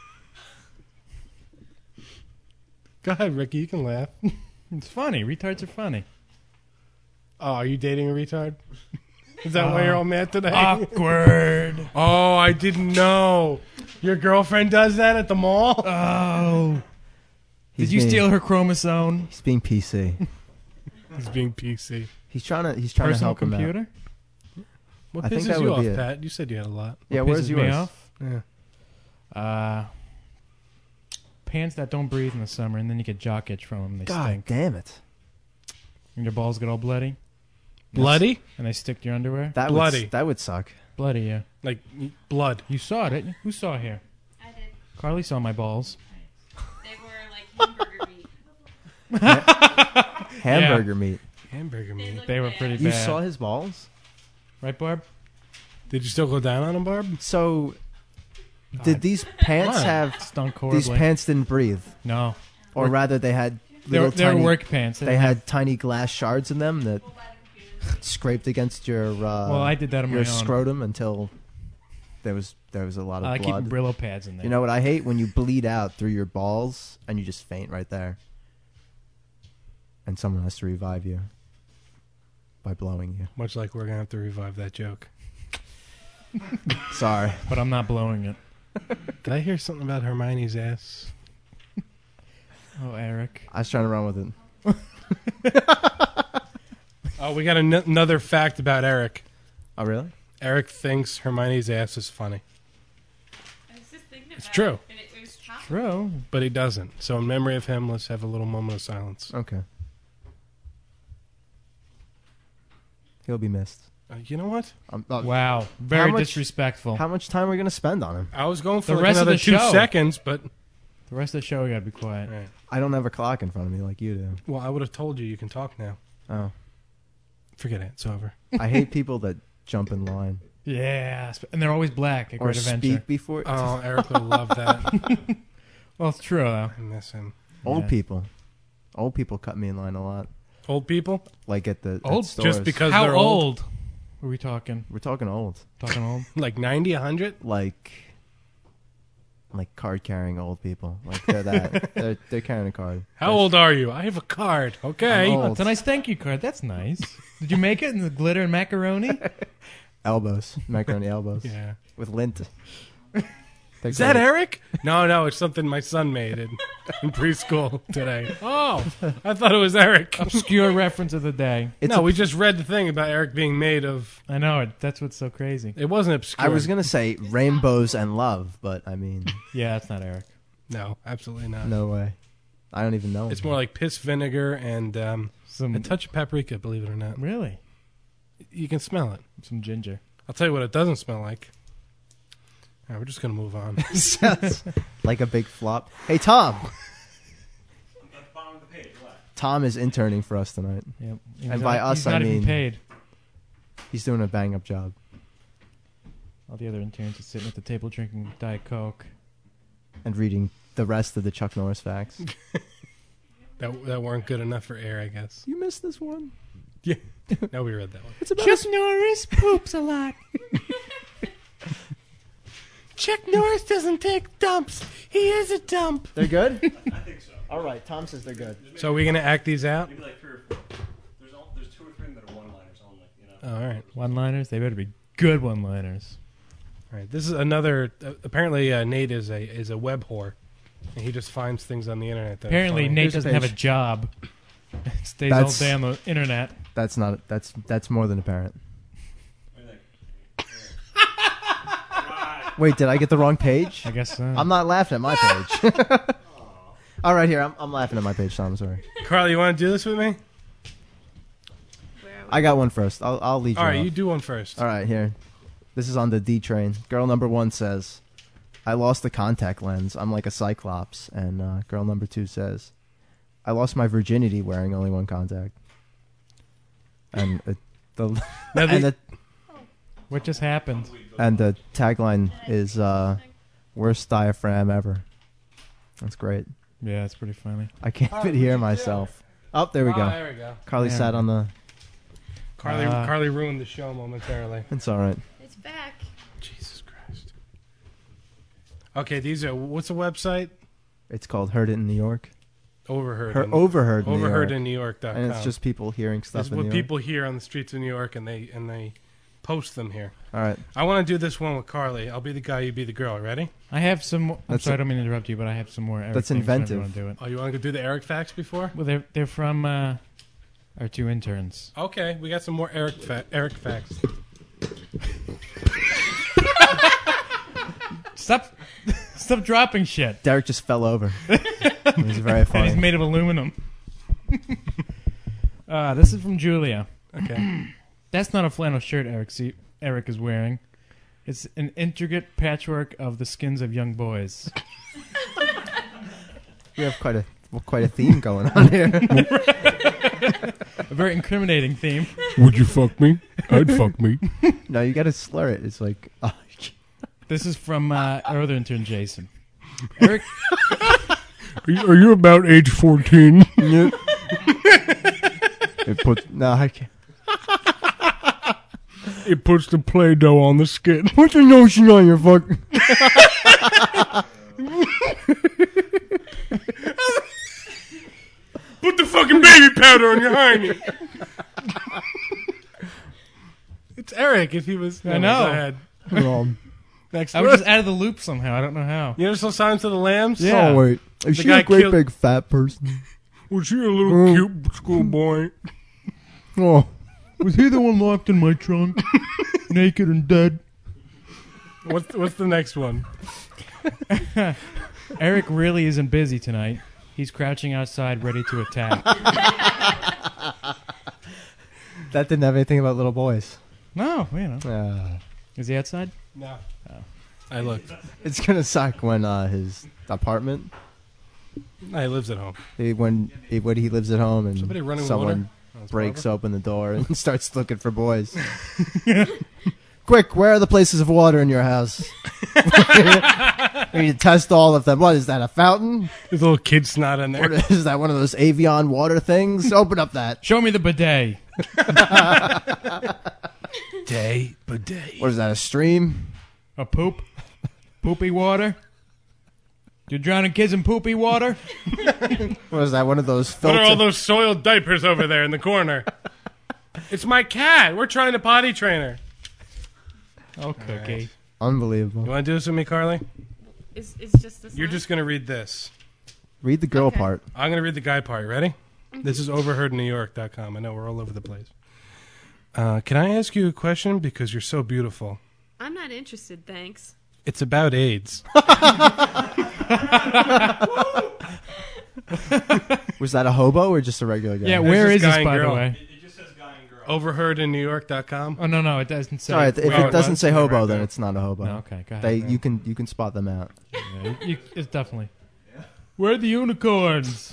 Go ahead, Ricky, you can laugh. It's funny. Retards are funny. Oh, are you dating a retard? Is that why you're all mad today? Awkward. Oh, I didn't know. Your girlfriend does that at the mall? Oh. He's Did you being- steal her chromosome? He's being PC. He's being PC. He's trying to Personal help him out. computer? What I think pisses that you would off, be it. Pat? You said you had a lot. Yeah, What where's pisses me yours? off? Yeah. Pants that don't breathe in the summer, and then you get jock itch from them. They God stink. damn it. And your balls get all bloody, Bloody? and they stick to your underwear. That Bloody. that would suck. Bloody, yeah. Like blood. You saw it, didn't you? Who saw here? I did. Carly saw my balls. They were like hamburger meat. Hamburger meat. Hamburger meat. They were pretty You bad. saw his balls? Right, Barb? Did you still go down on him, Barb? So, did these pants What? have... Stunk horribly. These pants didn't breathe. No. Or rather, they had They were little tiny... work pants. They had tiny glass shards in them that scraped against your Well, I did that on my your own. scrotum until there was a lot of I keep blood. Brillo pads in there. You know what I hate? When you bleed out through your balls and you just faint right there. and someone has to revive you by blowing you. Much like we're gonna have to revive that joke. Sorry. But I'm not blowing it. Did I hear something about Hermione's ass? Oh, Eric. I was trying to run with it. Oh, we got another fact about Eric. Oh, really? Eric thinks Hermione's ass is funny, It's true. True. but he doesn't. So in memory of him, let's have a little moment of silence. Okay. He'll be missed. You know what? Wow. Very much- disrespectful. How much time are we going to spend on him? I was going for The like rest of another the 2 show. seconds, but The rest of the show, we gotta be quiet. right. I don't have a clock in front of me like you do. Well, I would have told you can talk now. Oh. Forget it. It's over. I hate people that jump in line Yeah. And they're always black at or Great Adventure. speak before. Oh, Eric will love that. Well, it's true, though. I miss him. Old Yeah. people. Old people cut me in line a lot. Old people? Like at the Old? at stores. Just because How they're old are we talking? We're talking old. Talking old? Like 90, 100? Like card carrying old people. Like they're that. they're carrying a card. How old are you? I have a card. Okay. I'm old. It's a nice thank you card. That's nice. Did you make it in the glitter and macaroni? Elbows. Macaroni elbows. Yeah. With lint. Is that Eric? No, it's something my son made in preschool today. Oh, I thought it was Eric. Obscure reference of the day. It's no, a- we just read the thing about Eric being made of. I know it. That's what's so crazy. It wasn't obscure. I was going to say rainbows and love, but I mean, Yeah, that's not Eric. No, absolutely not. no way. I don't even know. It's more like piss vinegar and a Some touch of paprika, believe it or not. really You can smell it. some ginger. I'll tell you what it doesn't smell like. All right, we're just going to move on. like a big flop. Hey, Tom. Tom is interning for us tonight. Yep. And by us, he's not I even mean- paid. He's doing a bang up job. All the other interns are sitting at the table drinking Diet Coke. And reading the rest of the Chuck Norris facts. that weren't good enough for air, I guess. You missed this one. Yeah. No, we read that one. It's about Chuck Norris poops a lot. Chuck Norris doesn't take dumps. He is a dump. They're good? I think so. All right, Tom says they're good. So are we going to act these out? Maybe like 3 or 4. There's 2 or 3 that are one-liners only. You know. Oh, all right. One-liners? They better be good one-liners. All right. This is another. Apparently, Nate is a web whore, and he just finds things on the internet. That are Apparently, funny. Nate Here's a doesn't have a page. job. Stays That's- all day on the internet. That's not. That's more than apparent. What do you think? Wait, did I get the wrong page? I guess so. I'm not laughing at my page. All right, here I'm laughing at my page, Tom. I'm sorry. Carly, you want to do this with me? I got one first. I'll lead you. All right, off. you do one first. All right, here. This is on the D train. Girl number 1 says, "I lost the contact lens. I'm like a cyclops." And girl number 2 says, "I lost my virginity wearing only one contact." And Now and the What just happened? and the tagline is "Worst diaphragm ever." That's great. Yeah, it's pretty funny. I can't even hear myself. Oh, there we go. There we go. Carly There sat we on the. Carly ruined the show momentarily. It's all right. It's back. Jesus Christ. Okay, these are. What's the website? It's called "Heard It in New York." Overheard. Overheard. In New Overheard York. in New.com. And it's just people hearing This stuff is in what New York. people hear on the streets of New York, and they post them here. All right. I want to do this one with Carly. I'll be the guy, you be the girl. Ready? I have some more. I'm That's sorry, a- I don't mean to interrupt you, but I have some more Eric That's things whenever inventive. you want to do it. Oh, you want to go do the Eric facts before? Well, they're from our 2 interns. Okay, we got some more Eric facts. Stop dropping shit. Derek just fell over. It was very And funny. he's made of aluminum. This is from Julia. Okay. That's not a flannel shirt Eric is wearing. It's an intricate patchwork of the skins of young boys. We have quite a theme going on here. A very incriminating theme. Would you fuck me? I'd fuck me. No, you got to slur it. It's like, This is from our other intern, Jason. Eric, Are you about age 14? it puts no. I can't. It puts the Play-Doh on the skin. Put the notion on your fuck. Put the fucking baby powder on your hiney. It's Eric. If he was, I know. Go ahead. Next, I was just out of the loop somehow. I don't know how. You ever saw Silence of the Lambs? Yeah. Oh wait, is The she guy a great killed- big fat person? Was she a little cute schoolboy? Oh, Was he the one locked in my trunk, naked and dead? What's the next one? Eric really isn't busy tonight. He's crouching outside, ready to attack. that didn't have anything about little boys. No, you know. Is he outside? No. I looked. It's gonna suck when his apartment. No, he lives at home. When he lives at home and Somebody running with someone water? Oh, it's breaks Barbara? open the door and starts looking for boys. Quick, where are the places of water in your house? We need to test all of them. What is that? A fountain? There's a little kid snot in Or there. is that one of those Avion water things? Open up that. Show me the bidet. Day by day. What is that? A stream? A poop? Poopy water? You're drowning kids in poopy water? What is that? One of those What filters? are all those soiled diapers over there in the corner? It's my cat. We're trying to potty train her. Oh, cookie. Unbelievable. You want to do this with me, Carly? It's just this. You're just going to read this. Read the girl part. I'm going to read the guy part. Ready? This is overheardnewyork.com. I know we're all over the place. Can I ask you a question? Because you're so beautiful. I'm not interested, thanks. It's about AIDS. Was that a hobo or just a regular guy? Yeah, where This is is this, guy by and the girl. way? It just says guy and girl. OverheardinNewYork.com. Oh, no, it doesn't say. All right, if Well, it doesn't say right hobo, there. then it's not a hobo. No, okay, go ahead. You can spot them out. Yeah, it's definitely. Where are the unicorns?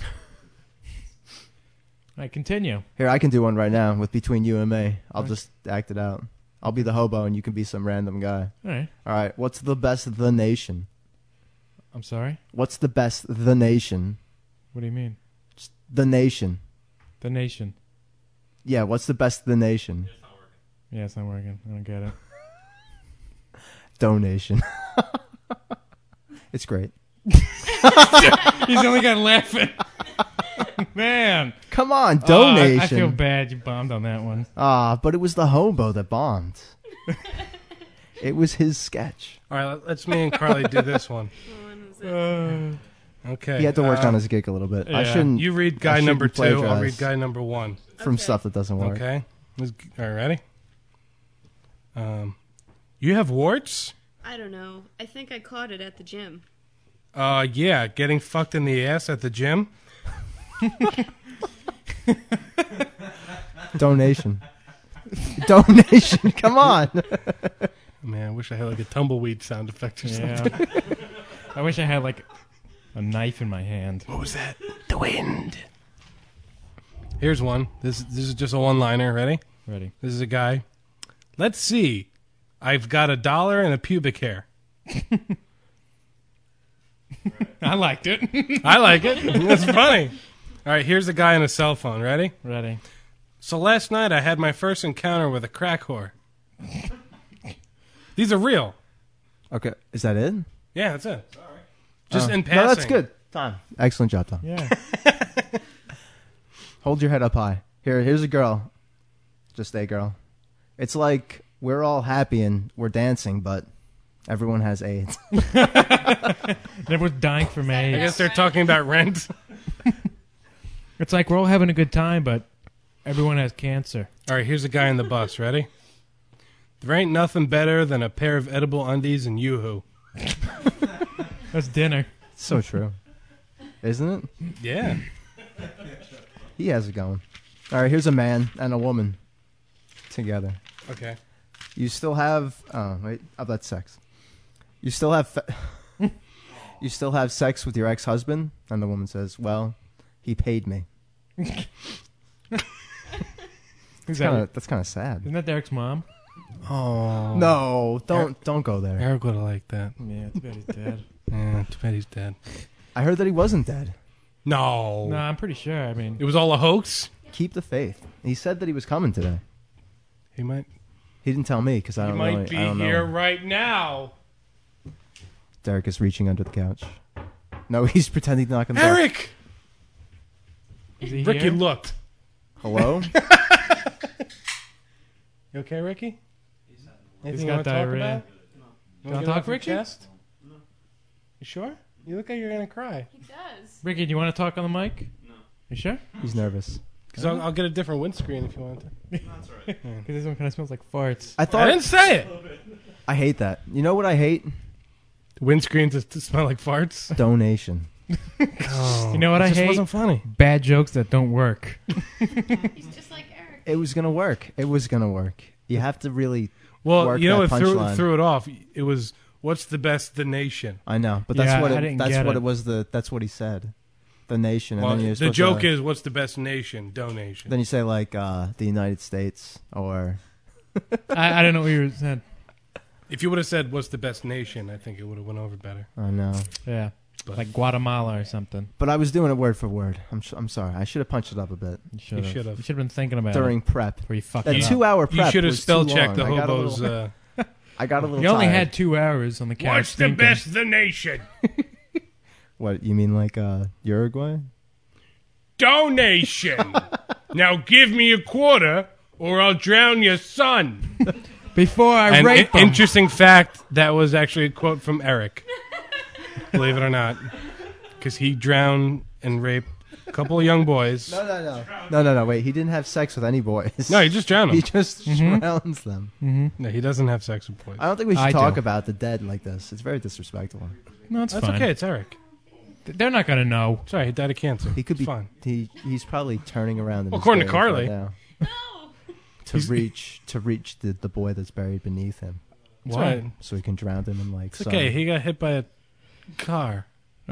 All right, continue. Here, I can do one right now with Between You and Me. I'll just act it out. I'll be the hobo and you can be some random guy. All right. All right, what's the best the nation? I'm sorry? What's the best the nation? What do you mean? Just the nation. The nation. Yeah, what's the best the nation? Yeah, it's not working. I don't get it. Donation. It's great. He's the only guy laughing. Man. Come on, donation. I feel bad. You bombed on that one. But it was the hobo that bombed. It was his sketch. All right, let's me and Carly do this one. Okay. He had to work on his gig a little bit. I yeah. shouldn't. You read I guy shouldn't number 2. I'll plagiarize read guy number 1. from stuff that doesn't work. Okay. All right, ready? You have warts? I don't know. I think I caught it at the gym. Yeah, getting fucked in the ass at the gym. Donation. Donation. Come on. Man, I wish I had like a tumbleweed sound effect or something. Yeah. I wish I had like a knife in my hand. What was that? The wind. Here's one. This is just a one-liner. Ready? Ready. This is a guy. Let's see. I've got $1 and a pubic hair. I liked it. I like it. It's funny. All right, here's a guy on a cell phone. Ready? Ready. So last night I had my first encounter with a crack whore. These are real. Okay, is that it? Yeah, that's it. Sorry. Just in passing. No, that's good. Tom. Excellent job, Tom. Yeah. Hold your head up high. Here's a girl. Just a girl. It's like we're all happy and we're dancing, but everyone has AIDS. Everyone's dying from AIDS. I guess they're talking about Rent. It's like we're all having a good time, but everyone has cancer. All right, here's a guy on the bus. Ready? There ain't nothing better than a pair of edible undies and Yoo-hoo. That's dinner. So true. Isn't it? Yeah. He has it going. All right, here's a man and a woman together. Okay. You still have... Oh, wait. How about sex? You still have... You still have sex with your ex-husband? And the woman says, well, he paid me. That's kind of sad. Isn't that Derek's mom? Oh. No, don't go there. Eric would have liked that. Yeah, too bad he's dead. Yeah, too bad he's dead. I heard that he wasn't dead. No. No, I'm pretty sure. I mean, It was all a hoax? Keep the faith. He said that he was coming today. He might... He didn't tell me because I He don't might really, be I don't here know. right now. Derek is reaching under the couch. No, he's pretending to knock on the door. Eric! is he Ricky here? looked. Hello? You okay, Ricky? got Anything you want to talk diarrhea. about? You wanna get talk, off your Ricky? chest? You sure? You look like you're gonna cry. He does. Ricky, do you want to talk on the mic? No. You sure? He's nervous. Because I'll get a different windscreen if you want to. That's all right. Because this one kind of smells like farts. I I thought didn't say it. I hate that. You know what I hate? Windscreens to smell like farts. Donation. Oh, You know what it I just hate? wasn't funny. Bad jokes that don't work. He's just like Eric. It was gonna work. It was gonna work. You have to really. Well, Work you know that what punchline. threw it off? It was, what's the best the nation? I know, but Yeah, that's what I it. didn't That's get what it. it was. That's what he said. The nation, and Well, then you're the supposed joke to, is, what's the best nation? Donation. Then you say like the United States or I don't know what you said. If you would have said, what's the best nation, I think it would have went over better. I know. Yeah. Like Guatemala or something. But I was doing it word for word. I'm sorry. I should have punched it up a bit You should should've. have. You should have been thinking about during it prep. before you fucked That it up. 2-hour prep. You should have was spell too checked the long. hobos. I got a little. You only tired. had 2 hours on the couch. What's the thinking. best the nation? What you mean, like Uruguay? Donation. Now give me a quarter, or I'll drown your son. Before I And rape him. interesting fact, that was actually a quote from Eric. Believe it or not, because he drowned and raped a couple of young boys. No. Wait, he didn't have sex with any boys. No, he just drowned He them. just drowns them. No, he doesn't have sex with boys. I don't think we should I talk do. about the dead like this. It's very disrespectful. No, it's That's fine. okay. It's Eric. They're not going to know. Sorry, he died of cancer. He could It's be. fine. He's probably turning around. In Well, his according to grave Carly. right now No. to reach the boy that's buried beneath him, It's Why? right. so he can drown him in like. It's okay. He got hit by a car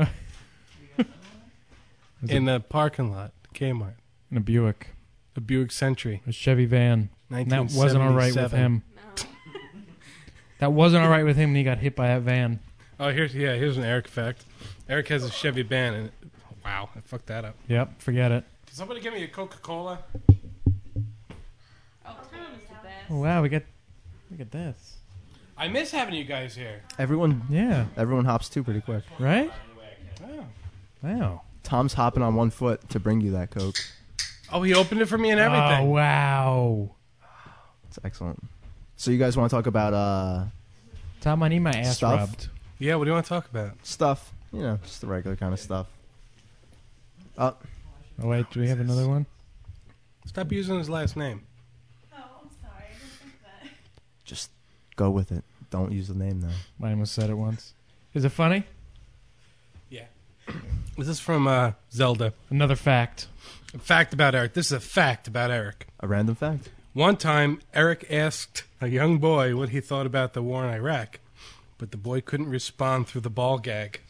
in the parking lot, Kmart. In a Buick. A Buick Century. A Chevy van. And that wasn't all right with 1977. him. That wasn't all right with him when he got hit by that van. Oh, here's an Eric fact. Eric has a Chevy van, and wow, I fucked that up. Yep, forget it. Can somebody give me a Coca-Cola? Oh, Tom is the best. Oh, wow, look at this. I miss having you guys here. Everyone hops too pretty quick. Right? Oh. Wow. Tom's hopping on one foot to bring you that Coke. Oh, he opened it for me and everything. Oh, wow. It's excellent. So you guys want to talk about Tom, I need my ass Stuff? rubbed. Yeah, what do you want to talk about? stuff? You know, just the regular kind of stuff. Oh, wait, do we have another one? Stop using his last name. Oh, I'm sorry. I didn't think that. Just go with it. Don't use the name though. I almost said it once. Is it funny? Yeah. This is from Zelda. Another fact. A fact about Eric. This is a fact about Eric. A random fact. One time, Eric asked a young boy what he thought about the war in Iraq, but the boy couldn't respond through the ball gag.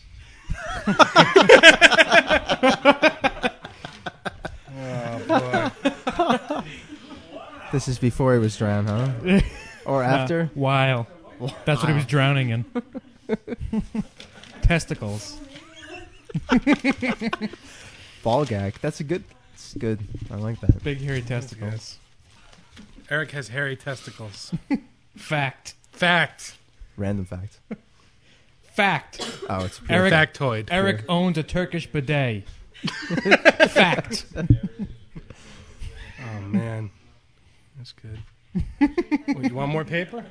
Oh, boy. This is before he was drowned, huh? Or after? While. That's what he was drowning in. Testicles. Ball gag. That's a good. It's good. I like that. Big hairy testicles. Eric has hairy testicles. Fact. Fact. Random fact. Fact. Oh, it's pure. Eric, Factoid. Eric owns a Turkish bidet. Fact. Oh, man. That's good. Wait, you want more paper?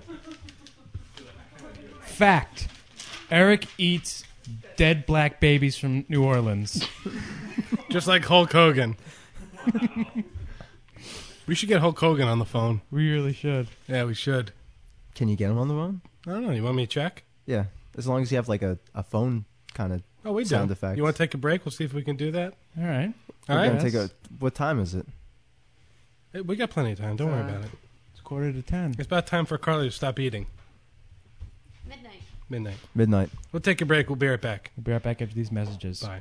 Fact. Eric eats dead black babies from New Orleans. Just like Hulk Hogan. We should get Hulk Hogan on the phone. We really should. Yeah, we should. Can you get him on the phone? I don't know. You want me to check? Yeah, as long as you have like a phone kind of. Oh, we do. Sound effects. You want to take a break? We'll see if we can do that. All right. All We're right. gonna take a. What time is it? Hey, we got plenty of time. Don't worry about it. It's 9:45. It's about time for Carly to stop eating. Midnight. Midnight. Midnight. We'll take a break. We'll be right back. We'll be right back after these messages. Bye.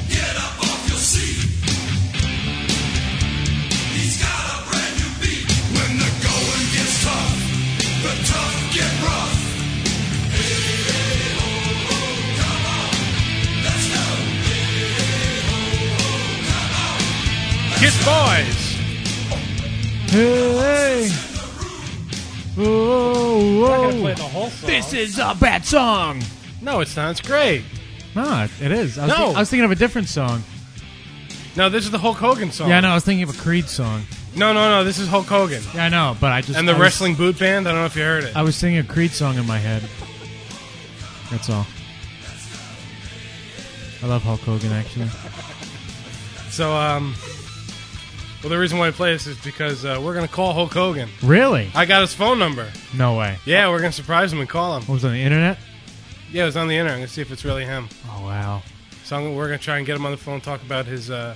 He's got a brand new beat. Boys. Hey. I'm not gonna play the whole song. This is a bad song. No, it's not. It's great. No, it is. I No. was thinking of a different song. No, this is the Hulk Hogan song. Yeah, no, I was thinking of a Creed song. No. This is Hulk Hogan. Yeah, I know, but And the Wrestling Boot Band. I don't know if you heard it. I was singing a Creed song in my head. That's all. I love Hulk Hogan, actually. So, well, the reason why I play this is because we're gonna call Hulk Hogan. Really? I got his phone number. No way. Yeah, we're gonna surprise him and call him. What was it, on the internet? Yeah, it was on the internet. I'm gonna see if it's really him. Oh, wow. So we're gonna try and get him on the phone, talk about his album.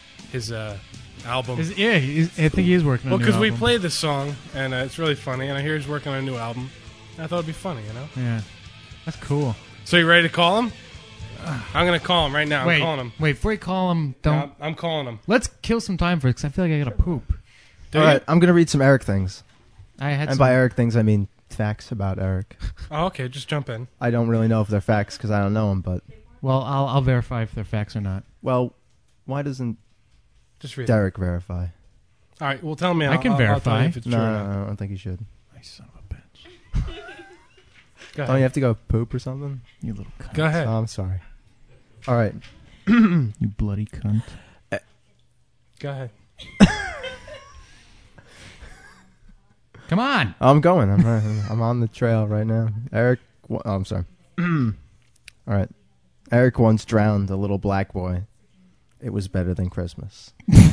I think he is working on a new because we album. played this song and it's really funny, and I hear he's working on a new album. I thought it'd be funny, you know. Yeah. That's cool. So you ready to call him? I'm gonna call him right now. I'm calling him. Wait, before you call him, don't. Yeah, I'm calling him. Let's kill some time for it, because I feel like I gotta poop. All right, I'm going to read some Eric things. And by Eric things, I mean facts about Eric. Oh, okay, just jump in. I don't really know if they're facts because I don't know him, but... Well, I'll verify if they're facts or not. Well, why doesn't Just read Derek verify? All right, well, tell me. I can I'll tell verify. you if it's No, true or no, not. I don't think you should. You son of a bitch. Go ahead. Don't you have to go poop or something? You little cunt. Go ahead. Oh, I'm sorry. All right. You bloody cunt. Go ahead. Come on. I'm going. I'm on the trail right now. Eric... Oh, I'm sorry. All right. Eric once drowned a little black boy. It was better than Christmas.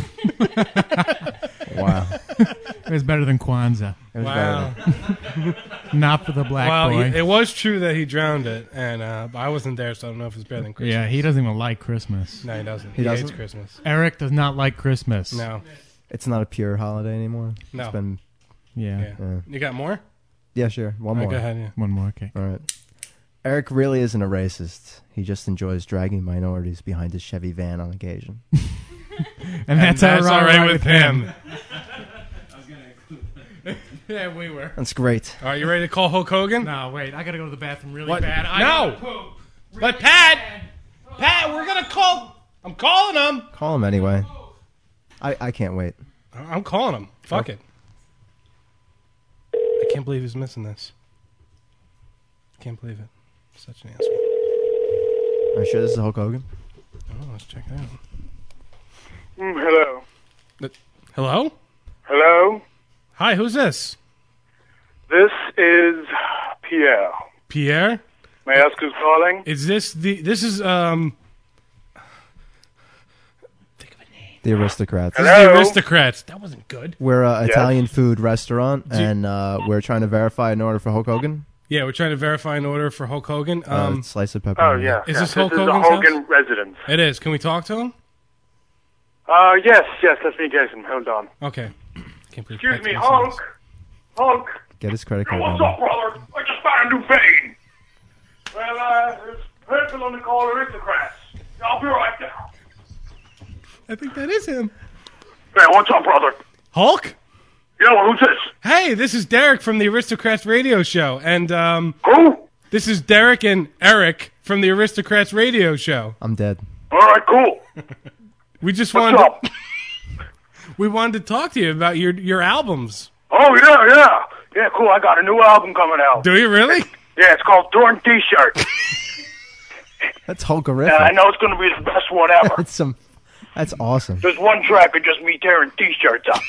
Wow. It was better than Kwanzaa. It was Wow. better. Not for the black Well, boy. it was true that he drowned it, and I wasn't there, so I don't know if it's better than Christmas. Yeah, he doesn't even like Christmas. No, he doesn't. He hates doesn't? Christmas. Eric does not like Christmas. No. It's not a pure holiday anymore. No. It's been... Yeah. Yeah. You got more? Yeah, sure. One All right, more. go ahead, yeah. One more, okay. All right. Eric really isn't a racist. He just enjoys dragging minorities behind his Chevy van on occasion. And that's all right with him. Yeah, we were. That's great. All right, you ready to call Hulk Hogan? No, wait. I got to go to the bathroom really What? bad. No! But Pat, we're going to call... I'm calling him. Call him anyway. I can't wait. I'm calling him. Fuck it. I can't believe he's missing this. Can't believe it. Such an asshole. Are you sure this is Hulk Hogan? Oh, let's check it out. Hello. Hello? Hello. Hi, who's this? This is Pierre. Pierre? May I ask who's calling? Is this the... This is, The Aristocrats. This is the Aristocrats. That wasn't good. We're an Yes. Italian food restaurant, Do you- and we're trying to verify an order for Hulk Hogan. Yeah, we're trying to verify an order for Hulk Hogan. Slice of pepperoni. Oh, yeah. Is yeah. this Hulk is Hogan's a Hogan house? residence. It is. Can we talk to him? Yes, that's me, Jason. Hold on. Okay. Can't believe Excuse Pat's me, missing Hulk. Hulk. Get his credit card What's number. up, brother? I just found a new vein. Well, there's people on the call Aristocrats. I'll be right there. I think that is him. Hey, what's up, brother? Hulk? Yo, who's this? Hey, this is Derek from the Aristocrats radio show. And, Who? This is Derek and Eric from the Aristocrats radio show. I'm dead. All right, cool. We just What's wanted up? we wanted to talk to you about your albums. Oh, yeah. Yeah, cool. I got a new album coming out. Do you really? Yeah, it's called Torn T-Shirt. That's Hulkerific. I know it's going to be the best one ever. That's awesome. There's one track of just me tearing T-shirts up.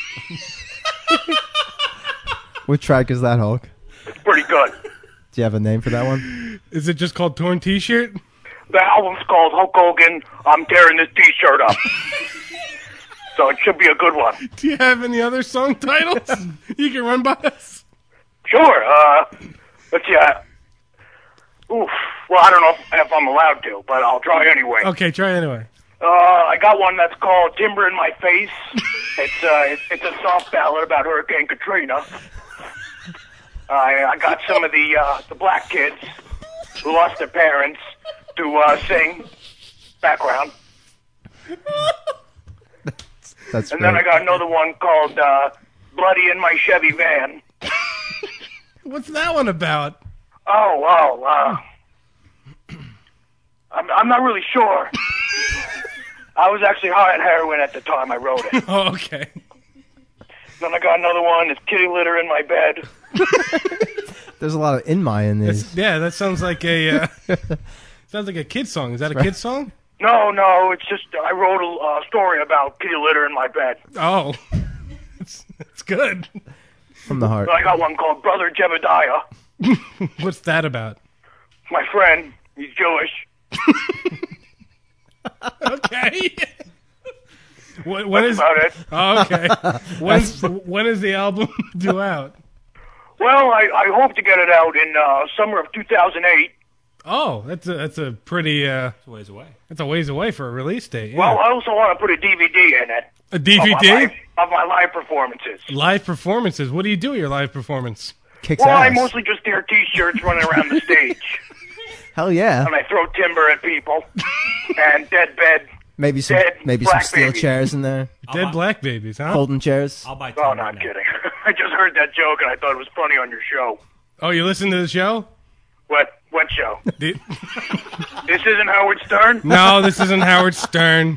What track is that, Hulk? It's pretty good. Do you have a name for that one? Is it just called Torn T-Shirt? The album's called Hulk Hogan, I'm Tearing This T-Shirt Up. So it should be a good one. Do you have any other song titles you can run by us? Sure, let's see. Well, I don't know if I'm allowed to, but I'll try anyway. Okay, try anyway. I got one that's called Timber in My Face. It's a soft ballad about Hurricane Katrina. I got some of the black kids who lost their parents to sing background. That's And great. then I got another one called Bloody in My Chevy Van. What's that one about? I'm not really sure. I was actually high on heroin at the time I wrote it. Oh, okay. Then I got another one. It's kitty litter in my bed. There's a lot of in my in these. Yeah, that sounds like a sounds like a kid song. Is that a kid song? No, it's just I wrote a story about kitty litter in my bed. Oh, it's good. From the heart. I got one called Brother Jebediah. What's that about? My friend, he's Jewish. Okay. When That's is? about it. Oh, okay. When is the album due out? Well, I hope to get it out in summer of 2008. Oh, that's a pretty. It's a ways away. That's a ways away for a release date. Yeah. Well, I also want to put a DVD in it. A DVD of my live performances. Live performances. What do you do at your live performance? Kicks Well, I ass. mostly just wear T-shirts running around the stage. Hell yeah. And I throw timber at people. And dead bed. Maybe some black steel babies. chairs in there. Dead black babies, huh? Folding chairs. I'll buy. Oh, not kidding. I just heard that joke and I thought it was funny on your show. Oh, you listen to the show? What show? This isn't Howard Stern? No, this isn't Howard Stern.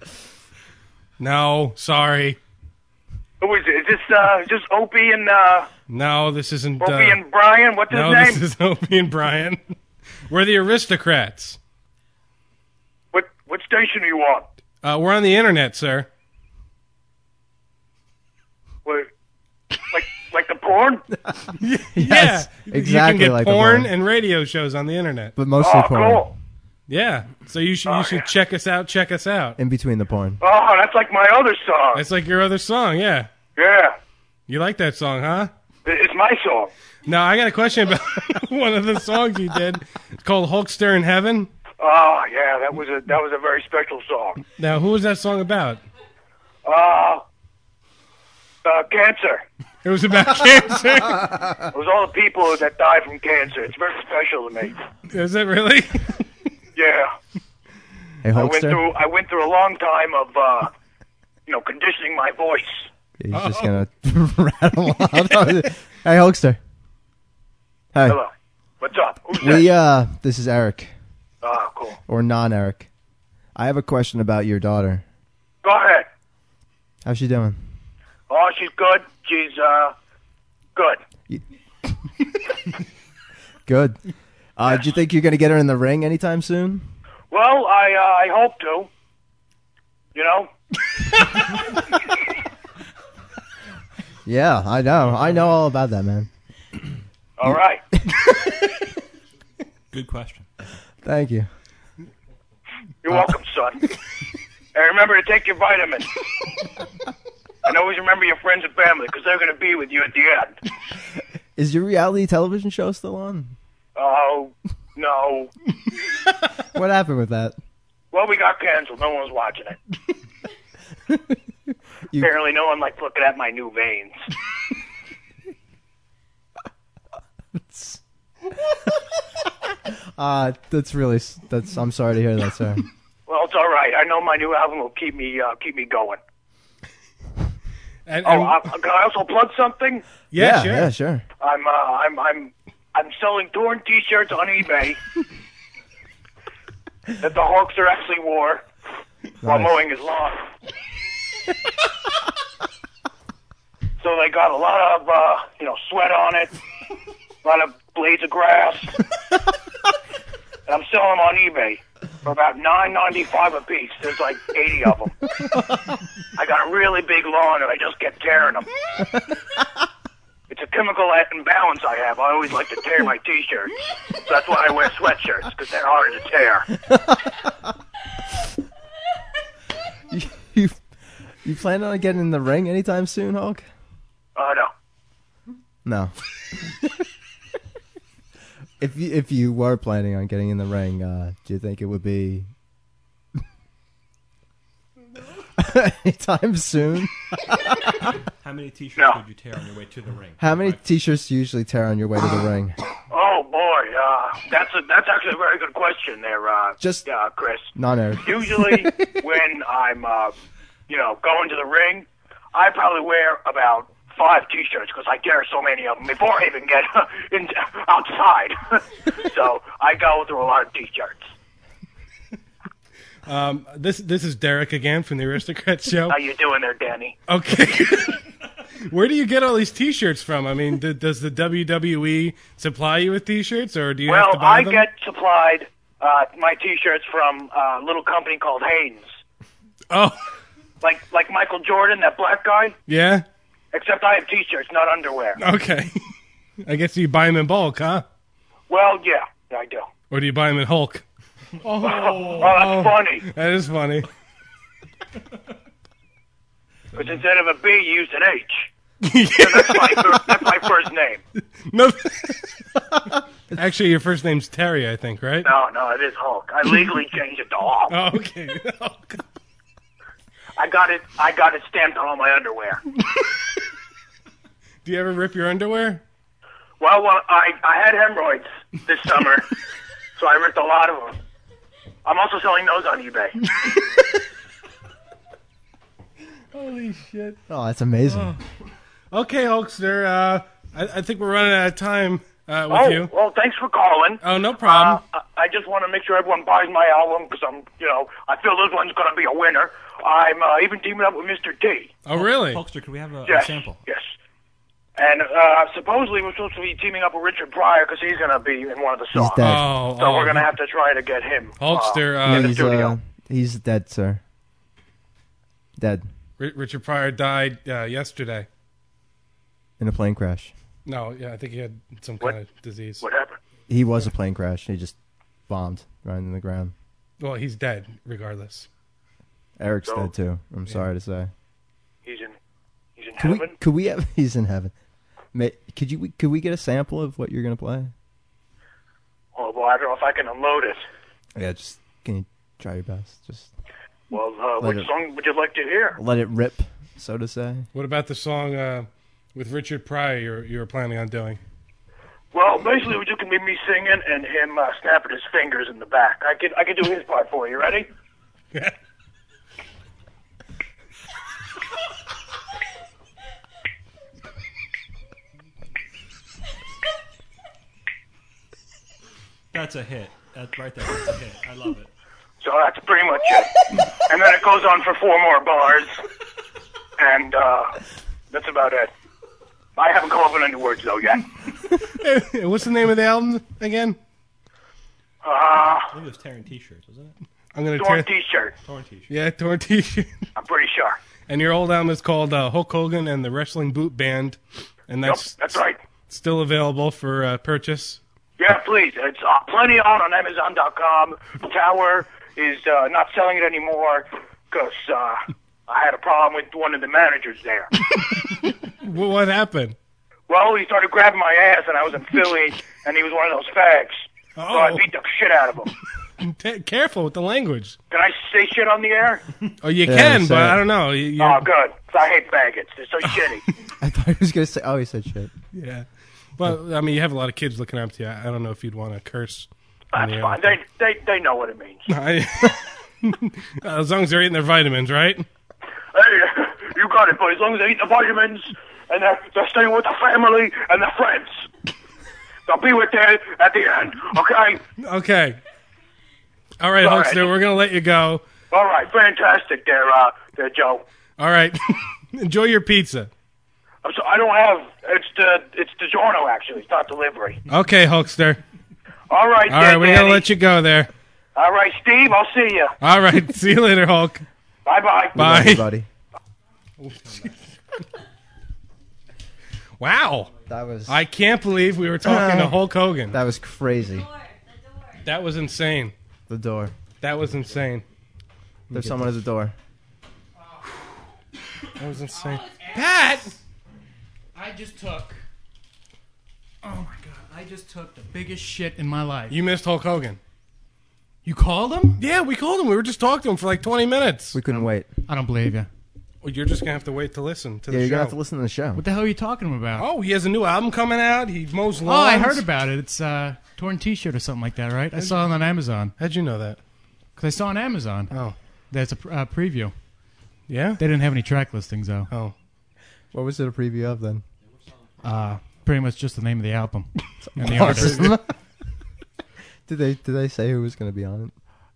No, sorry. Who is it? Is this Opie and No, this isn't. Opie and Brian? What's his no, name? this is Opie and Brian. We're the Aristocrats. What station are you on? We're on the internet, sir. What, like the porn? Yeah, exactly You can get like the porn porn. and radio shows on the internet. But mostly porn. Cool. Yeah, so you should check us out. Check us out. In between the porn. Oh, that's like my other song. That's like your other song. Yeah, Yeah, you like that song, huh? it's my song. No, I got a question about one of the songs you did. It's called Hulkster in Heaven. Oh, yeah, that was a very special song. Now, who was that song about? Cancer. It was about cancer. It was all the people that died from cancer. It's very special to me. Is it really? Yeah. Hey, Hulkster. I went through a long time of conditioning my voice. He's just gonna rattle on. Hey, Hulkster. Hi. Hello. What's up? Who's that? This is Eric. Oh, cool. Or non-Eric. I have a question about your daughter. Go ahead. How's she doing? Oh, she's good. She's good. Good. Do you think you're gonna get her in the ring anytime soon? Well, I hope to. You know. Yeah, I know. I know all about that, man. All right. Good question. Thank you. You're welcome, son. And remember to take your vitamins. And always remember your friends and family, because they're going to be with you at the end. Is your reality television show still on? Oh, no. What happened with that? Well, we got canceled. No one was watching it. Apparently no one liked looking at my new veins. I'm sorry to hear that, sir. Well, it's all right. I know my new album will keep me going. And, can I also plug something? Yeah, sure. Yeah, sure. I'm selling torn T-shirts on eBay that the Hulkster actually wore while mowing his lawn. So they got a lot of sweat on it, a lot of blades of grass, and I'm selling them on eBay for about $9.95 a piece. There's like 80 of them. I got a really big lawn and I just kept tearing them. It's a chemical imbalance I have. I always like to tear my T-shirts. So that's why I wear sweatshirts, because they're harder to tear. You plan on getting in the ring anytime soon, Hulk? No. No. If you were planning on getting in the ring, do you think it would be anytime soon? How many T-shirts would you tear on your way to the ring? How many T-shirts do you usually tear on your way to the ring? Oh boy, that's actually a very good question there, Chris. Non-Eric. Usually, when I'm going to the ring, I probably wear about 5 T-shirts because I tear so many of them before I even get outside. So I go through a lot of T-shirts. This is Derek again from the Aristocrat Show. How you doing there, Danny? Okay. Where do you get all these T-shirts from? I mean, does the WWE supply you with T-shirts, or do you have to buy them? Well, I get supplied my T-shirts from a little company called Hanes. Oh. Like Michael Jordan, that black guy? Yeah? Except I have T-shirts, not underwear. Okay. I guess you buy them in bulk, huh? Well, yeah, I do. Or do you buy them in Hulk? Oh, that's funny. That is funny. Because instead of a B, you used an H. So that's my first name. No. Actually, your first name's Terry, I think, right? No, it is Hulk. I legally changed it to Hulk. Oh, okay. I got it stamped on all my underwear. Do you ever rip your underwear? Well, I had hemorrhoids this summer, so I ripped a lot of them. I'm also selling those on eBay. Holy shit. Oh, that's amazing. Oh. Okay, Hulkster. I think we're running out of time with you. Well, thanks for calling. Oh, no problem. I just want to make sure everyone buys my album because I feel this one's going to be a winner. I'm even teaming up with Mr. T. Oh, really? Hulkster, could we have a sample? Yes. And supposedly we're supposed to be teaming up with Richard Pryor because he's going to be in one of the songs. He's dead. So we're going to have to try to get him. Hulkster. in the studio. He's dead, sir. Dead. Richard Pryor died yesterday. In a plane crash. No, yeah, I think he had some kind of disease. What happened? He was a plane crash. He just bombed right in the ground. Well, he's dead, regardless. Eric's dead, too. I'm sorry to say. He's in heaven? Could we have... He's in heaven. Could we get a sample of what you're going to play? Oh, well, I don't know if I can unload it. Yeah, just... Can you try your best? Just... Well, which song would you like to hear? Let it rip, so to say. What about the song with Richard Pryor you were planning on doing? Well, basically, it was just going to be me singing and him snapping his fingers in the back. I could do his part for you. Ready? Yeah. That's a hit. That's right there. That's a hit. I love it. So that's pretty much it. And then it goes on for 4 more bars. And that's about it. I haven't come up with any words, though, yet. What's the name of the album again? I think it was Tearing T-shirts, wasn't it? I'm gonna Torn T-shirt. Torn T-shirt. Yeah, Torn T-shirt. I'm pretty sure. And your old album is called Hulk Hogan and the Wrestling Boot Band. And that's right. Still available for purchase. Yeah, please. It's plenty on Amazon.com. Tower is not selling it anymore because I had a problem with one of the managers there. What happened? Well, he started grabbing my ass, and I was in Philly, and he was one of those fags. Oh. So I beat the shit out of him. Careful with the language. Can I say shit on the air? Oh, you can, but I don't know. Oh, good. I hate faggots. They're so shitty. I thought he was going to say, he said shit. Yeah. Well, I mean, you have a lot of kids looking up to you. I don't know if you'd want to curse. That's fine. They know what it means. As long as they're eating their vitamins, right? Hey, you got it, but as long as they eat the vitamins and they're staying with the family and their friends, they'll be with you at the end, okay? Okay. All right, Hulkster, we're going to let you go. All right, fantastic there, Joe. All right. Enjoy your pizza. I don't have, it's DiGiorno, actually. It's not delivery. Okay, Hulkster. All right, All right, we're going to let you go there. All right, Steve, I'll see you. All right, see you later, Hulk. Bye-bye. Bye. Buddy. Wow. That was... I can't believe we were talking to Hulk Hogan. That was crazy. That was insane. The door. That was insane. There's someone at the door. That was insane. Pat! I just took... Oh, my God. I just took the biggest shit in my life. You missed Hulk Hogan. You called him? Yeah, we called him. We were just talking to him for like 20 minutes. We couldn't wait. I don't believe you. Well, you're just going to have to wait to listen to the show. Yeah, you're going to have to listen to the show. What the hell are you talking about? Oh, he has a new album coming out. He mows lawns. Oh, I heard about it. It's Torn T-shirt or something like that, right? I saw it on Amazon. How'd you know that? Because I saw on Amazon. Oh. That's a preview. Yeah? They didn't have any track listings, though. Oh. What was it a preview of, then? Pretty much just the name of the album and the artist. Did they say who was going to be on it?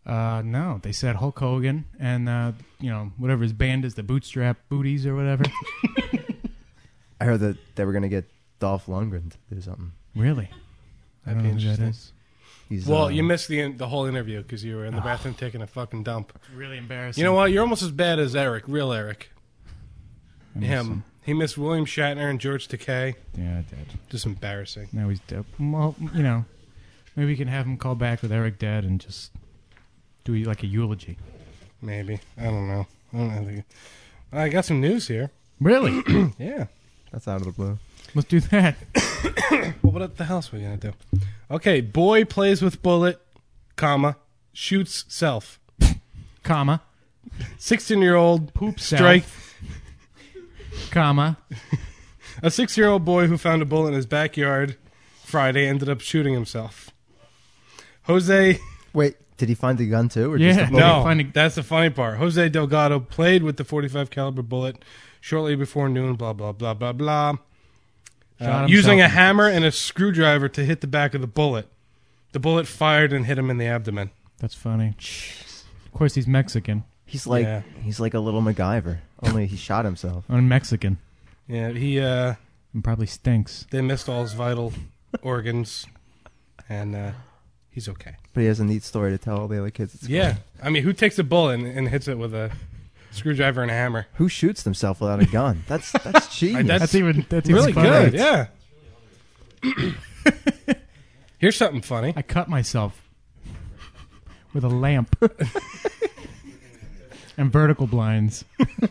No, they said Hulk Hogan and whatever his band is, the Bootstrap Booties or whatever. I heard that they were gonna get Dolph Lundgren to do something. Really? I don't know who that is. He's, Well, you missed the whole interview because you were in the bathroom taking a fucking dump. Really embarrassing. You know what? You're almost as bad as Eric, real Eric. Him. He missed William Shatner and George Takei. Yeah, I did. Just embarrassing. Now he's dead. Well, maybe we can have him call back with Eric dead and just do like a eulogy. Maybe. I don't know. I got some news here. Really? Yeah. That's out of the blue. Let's do that. Well, what the hell are we going to do? Okay, boy plays with bullet, comma, shoots self. Comma. 16-year-old Poop strike. Comma. A 6-year-old boy who found a bullet in his backyard Friday ended up shooting himself. Jose... Wait, did he find the gun too? Or Yeah, just a bullet? No, that's the funny part. Jose Delgado played with the .45 caliber bullet shortly before noon, blah, blah, blah, blah, blah. Using a hammer and a screwdriver to hit the back of the bullet. The bullet fired and hit him in the abdomen. That's funny. Of course, he's Mexican. He's like a little MacGyver. Only he shot himself. I'm Mexican. Yeah, he and probably stinks. They missed all his vital organs, and he's okay. But he has a neat story to tell all the other kids at school. Yeah, I mean, who takes a bullet and hits it with a screwdriver and a hammer? Who shoots themselves without a gun? That's genius. That's even really funny. good. Yeah. Here's something funny. I cut myself with a lamp and vertical blinds.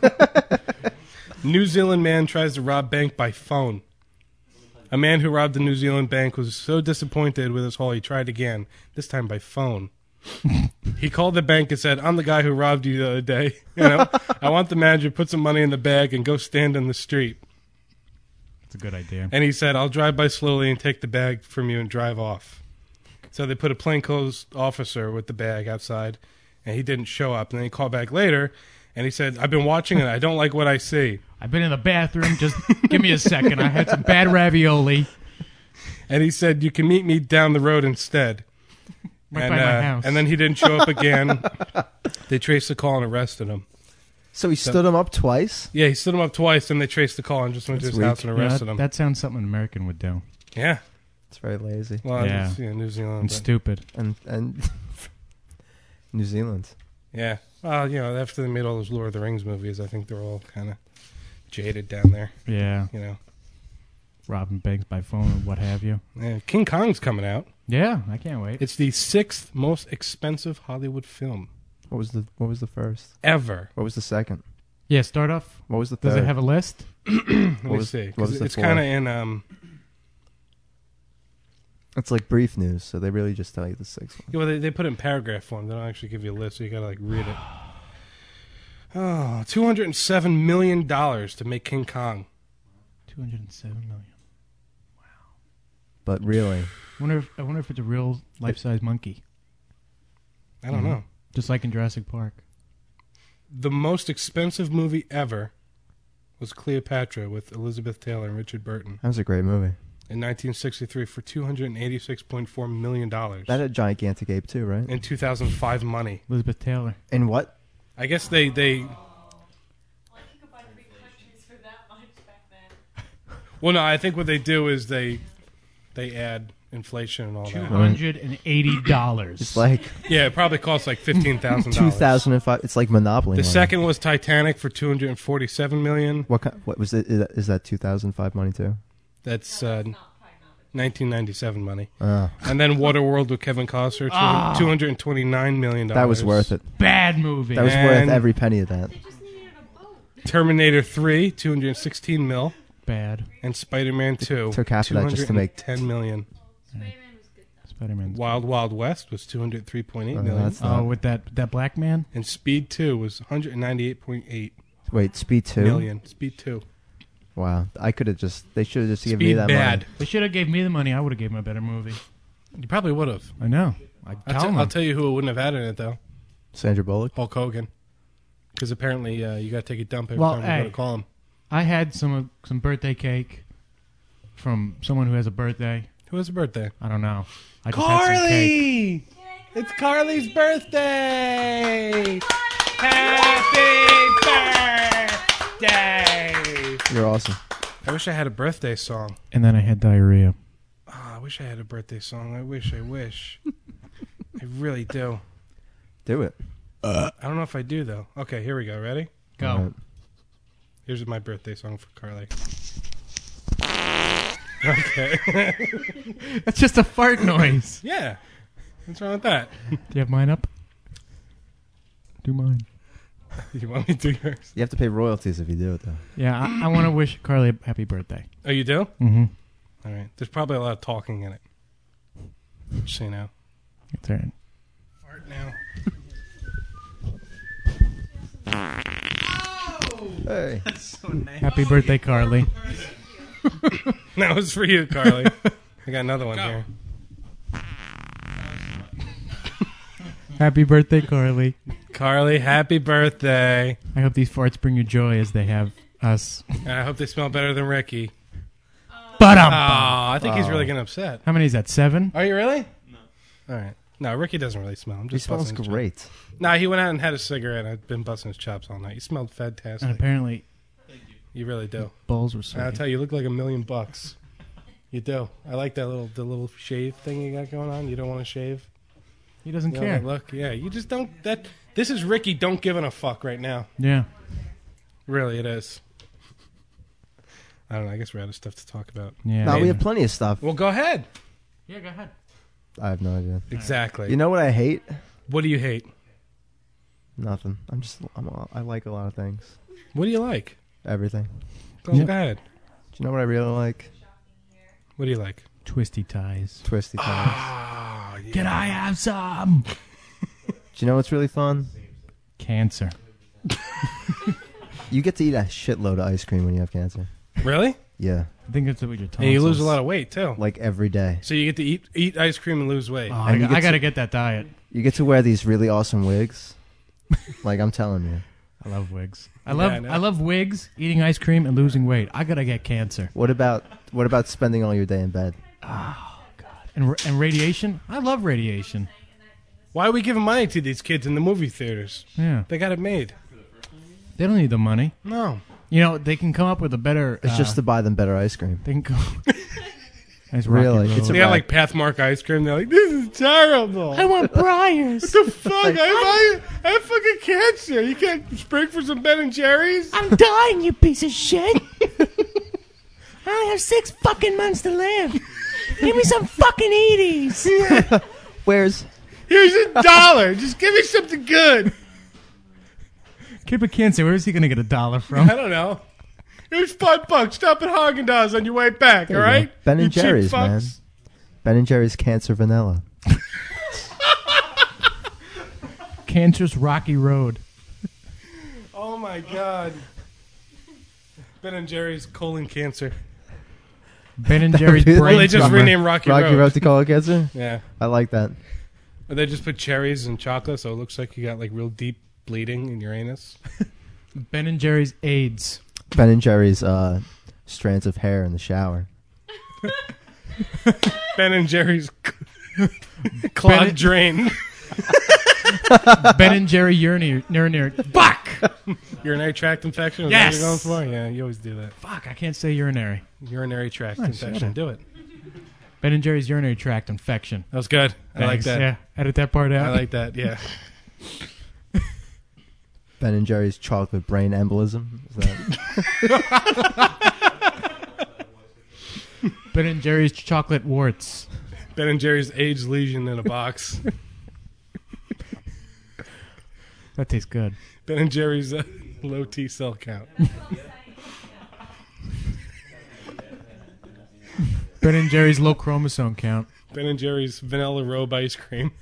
New Zealand man tries to rob bank by phone. A man who robbed a New Zealand bank was so disappointed with his haul, he tried again, this time by phone. He called the bank and said, "I'm the guy who robbed you the other day. I want the manager to put some money in the bag and go stand on the street." That's a good idea. And he said, "I'll drive by slowly and take the bag from you and drive off." So they put a plainclothes officer with the bag outside, and he didn't show up. And then he called back later, and he said, "I've been watching it. I don't like what I see. I've been in the bathroom. Just give me a second. I had some bad ravioli." And he said, "You can meet me down the road instead." Right by my house. And then he didn't show up again. They traced the call and arrested him. So he stood him up twice? Yeah, he stood him up twice, and they traced the call and just went to his house and arrested him. That sounds something an American would do. Yeah. It's very lazy. Well, yeah. it's, New Zealand. And stupid. And New Zealand. Yeah. Well, after they made all those Lord of the Rings movies, I think they're all kind of jaded down there. Yeah. Robbing banks by phone or what have you. Yeah. King Kong's coming out. Yeah, I can't wait. It's the 6th most expensive Hollywood film. What was the first? Ever. What was the second? Yeah, start off. What was the third? Does it have a list? Let me see. What was the it's fourth? kind of in... It's like brief news, so they really just tell you the sixth one. Yeah, well, they put it in paragraph form. They don't actually give you a list, so you got to read it. Oh, $207 million to make King Kong. $207 million. But really, I wonder if it's a real life-size monkey. I don't know. Just like in Jurassic Park. The most expensive movie ever was Cleopatra with Elizabeth Taylor and Richard Burton. That was a great movie. In 1963 for $286.4 million. That had a gigantic ape too, right? In 2005 money. Elizabeth Taylor. In what? I guess they Well, no, I think what they do is they add inflation and all that. $280. It's like Yeah, it probably costs like $15,000. 2005. It's like Monopoly. The money. second was Titanic for $247 million. What was it? Is that 2005 money too? That's 1997 money. Oh. And then Waterworld with Kevin Costner, $229 million. That was worth it. Bad movie. That was worth every penny of that. Terminator 3, $216 million. Bad. And Spider-Man 2, took half of that just to make $10 million. Spider-Man. Wild Wild West was $203.8 million. That's not... with that black man? And Speed 2 was $198.8 Wait, Speed 2? million. Speed 2. Wow. They should have just given me that money. They should have gave me the money. I would have gave him a better movie. You probably would have. I know. I'll tell you who it wouldn't have had in it, though. Sandra Bullock? Hulk Hogan. Because apparently you got to take a dump every time you go to call him. I had some birthday cake from someone who has a birthday. Who has a birthday? I don't know. I just had some cake. It's Carly's birthday! Happy birthday! You're awesome. I wish I had a birthday song. And then I had diarrhea. Oh, I wish I had a birthday song. I wish. I really do. Do it. I don't know if I do, though. Okay, here we go. Ready? Go. All right. Here's my birthday song for Carly. Okay. That's just a fart noise. Yeah. What's wrong with that? Do you have mine up? Do mine. You want me to do yours? You have to pay royalties if you do it, though. Yeah, I want to wish Carly a happy birthday. Oh, you do? Mm-hmm. All right. There's probably a lot of talking in it. Just so you know. It's all right. Fart now. Hey. Happy birthday, Carly. That was for you, Carly. I got another one here. Happy birthday, Carly. Carly, happy birthday. I hope these farts bring you joy as they have us. And I hope they smell better than Ricky. But I think he's really getting upset. How many is that? 7? Are you really? No. All right. No, Ricky doesn't really smell. I'm He just smells busting his great. chops. Nah, he went out and had a cigarette. I've been busting his chops all night. He smelled fantastic. And apparently, You really do. balls were And sweaty. I'll tell you, you look like $1 million. You do. I like that the little shave thing you got going on. You don't want to shave. He doesn't You know care. that look. Yeah, you just don't. This is Ricky. Don't giving a fuck right now. Yeah. Really, it is. I don't know. I guess we're out of stuff to talk about. Yeah. No, we have plenty of stuff. Well, go ahead. Yeah, go ahead. I have no idea. Exactly. You know what I hate? What do you hate? Nothing. I like a lot of things. What do you like? Everything. Go Yeah. ahead. Do you know what I really like? What do you like? Twisty ties. Twisty ties. Ah, yeah. Can I have some? Do you know what's really fun? Cancer. You get to eat a shitload of ice cream when you have cancer. Really? Yeah. I think that's what your tonsils. And you lose a lot of weight too. Like every day. So you get to eat ice cream and lose weight. Oh, And you I get got to to- get that diet. You get to wear these really awesome wigs. Like, I'm telling you. I love wigs. I know. I love wigs, eating ice cream, and losing weight. I got to get cancer. What about spending all your day in bed? And radiation? I love radiation. Why are we giving money to these kids in the movie theaters? Yeah. They got it made. They don't need the money. No. You know, they can come up with a better... It's just to buy them better ice cream. They can go... Nice Really? rocky It's road. They got like Pathmark ice cream. They're like, this is terrible. I want Briars. What the fuck? I have fucking cancer. You can't spring for some Ben and Jerry's? I'm dying, you piece of shit. I only have 6 fucking months to live. Give me some fucking Eaties. Here's $1. Just give me something good. Kid with cancer, where is he going to get $1 from? I don't know. Here's $5. Stop at Haagen-Dazs on your way back, all right? Ben You and cheap Jerry's, man. fucks. Ben and Jerry's Cancer Vanilla. Cancer's rocky road. Oh, my God. Ben and Jerry's colon cancer. Ben and Jerry's Well, brain Well, they just tumor. renamed Rocky Road. to colon cancer? Yeah. I like that. Or they just put cherries and chocolate, so it looks like you got like real deep bleeding in your anus. Ben and Jerry's AIDS. Ben and Jerry's strands of hair in the shower. Ben and Jerry's clogged drain. Ben and Jerry urinary. Fuck! Urinary tract infection? Is Yes! that what you're going for? Yeah, you always do that. Fuck, I can't say urinary. Urinary tract Nice, infection. yeah. Do it. Ben and Jerry's urinary tract infection. That was good. I like Thanks. that. Yeah, edit that part out. I like that, yeah. Ben and Jerry's chocolate brain embolism. Is that... Ben and Jerry's chocolate warts. Ben and Jerry's AIDS lesion in a box. That tastes good. Ben and Jerry's low T cell count. Ben and Jerry's low chromosome count. Ben and Jerry's vanilla robe ice cream.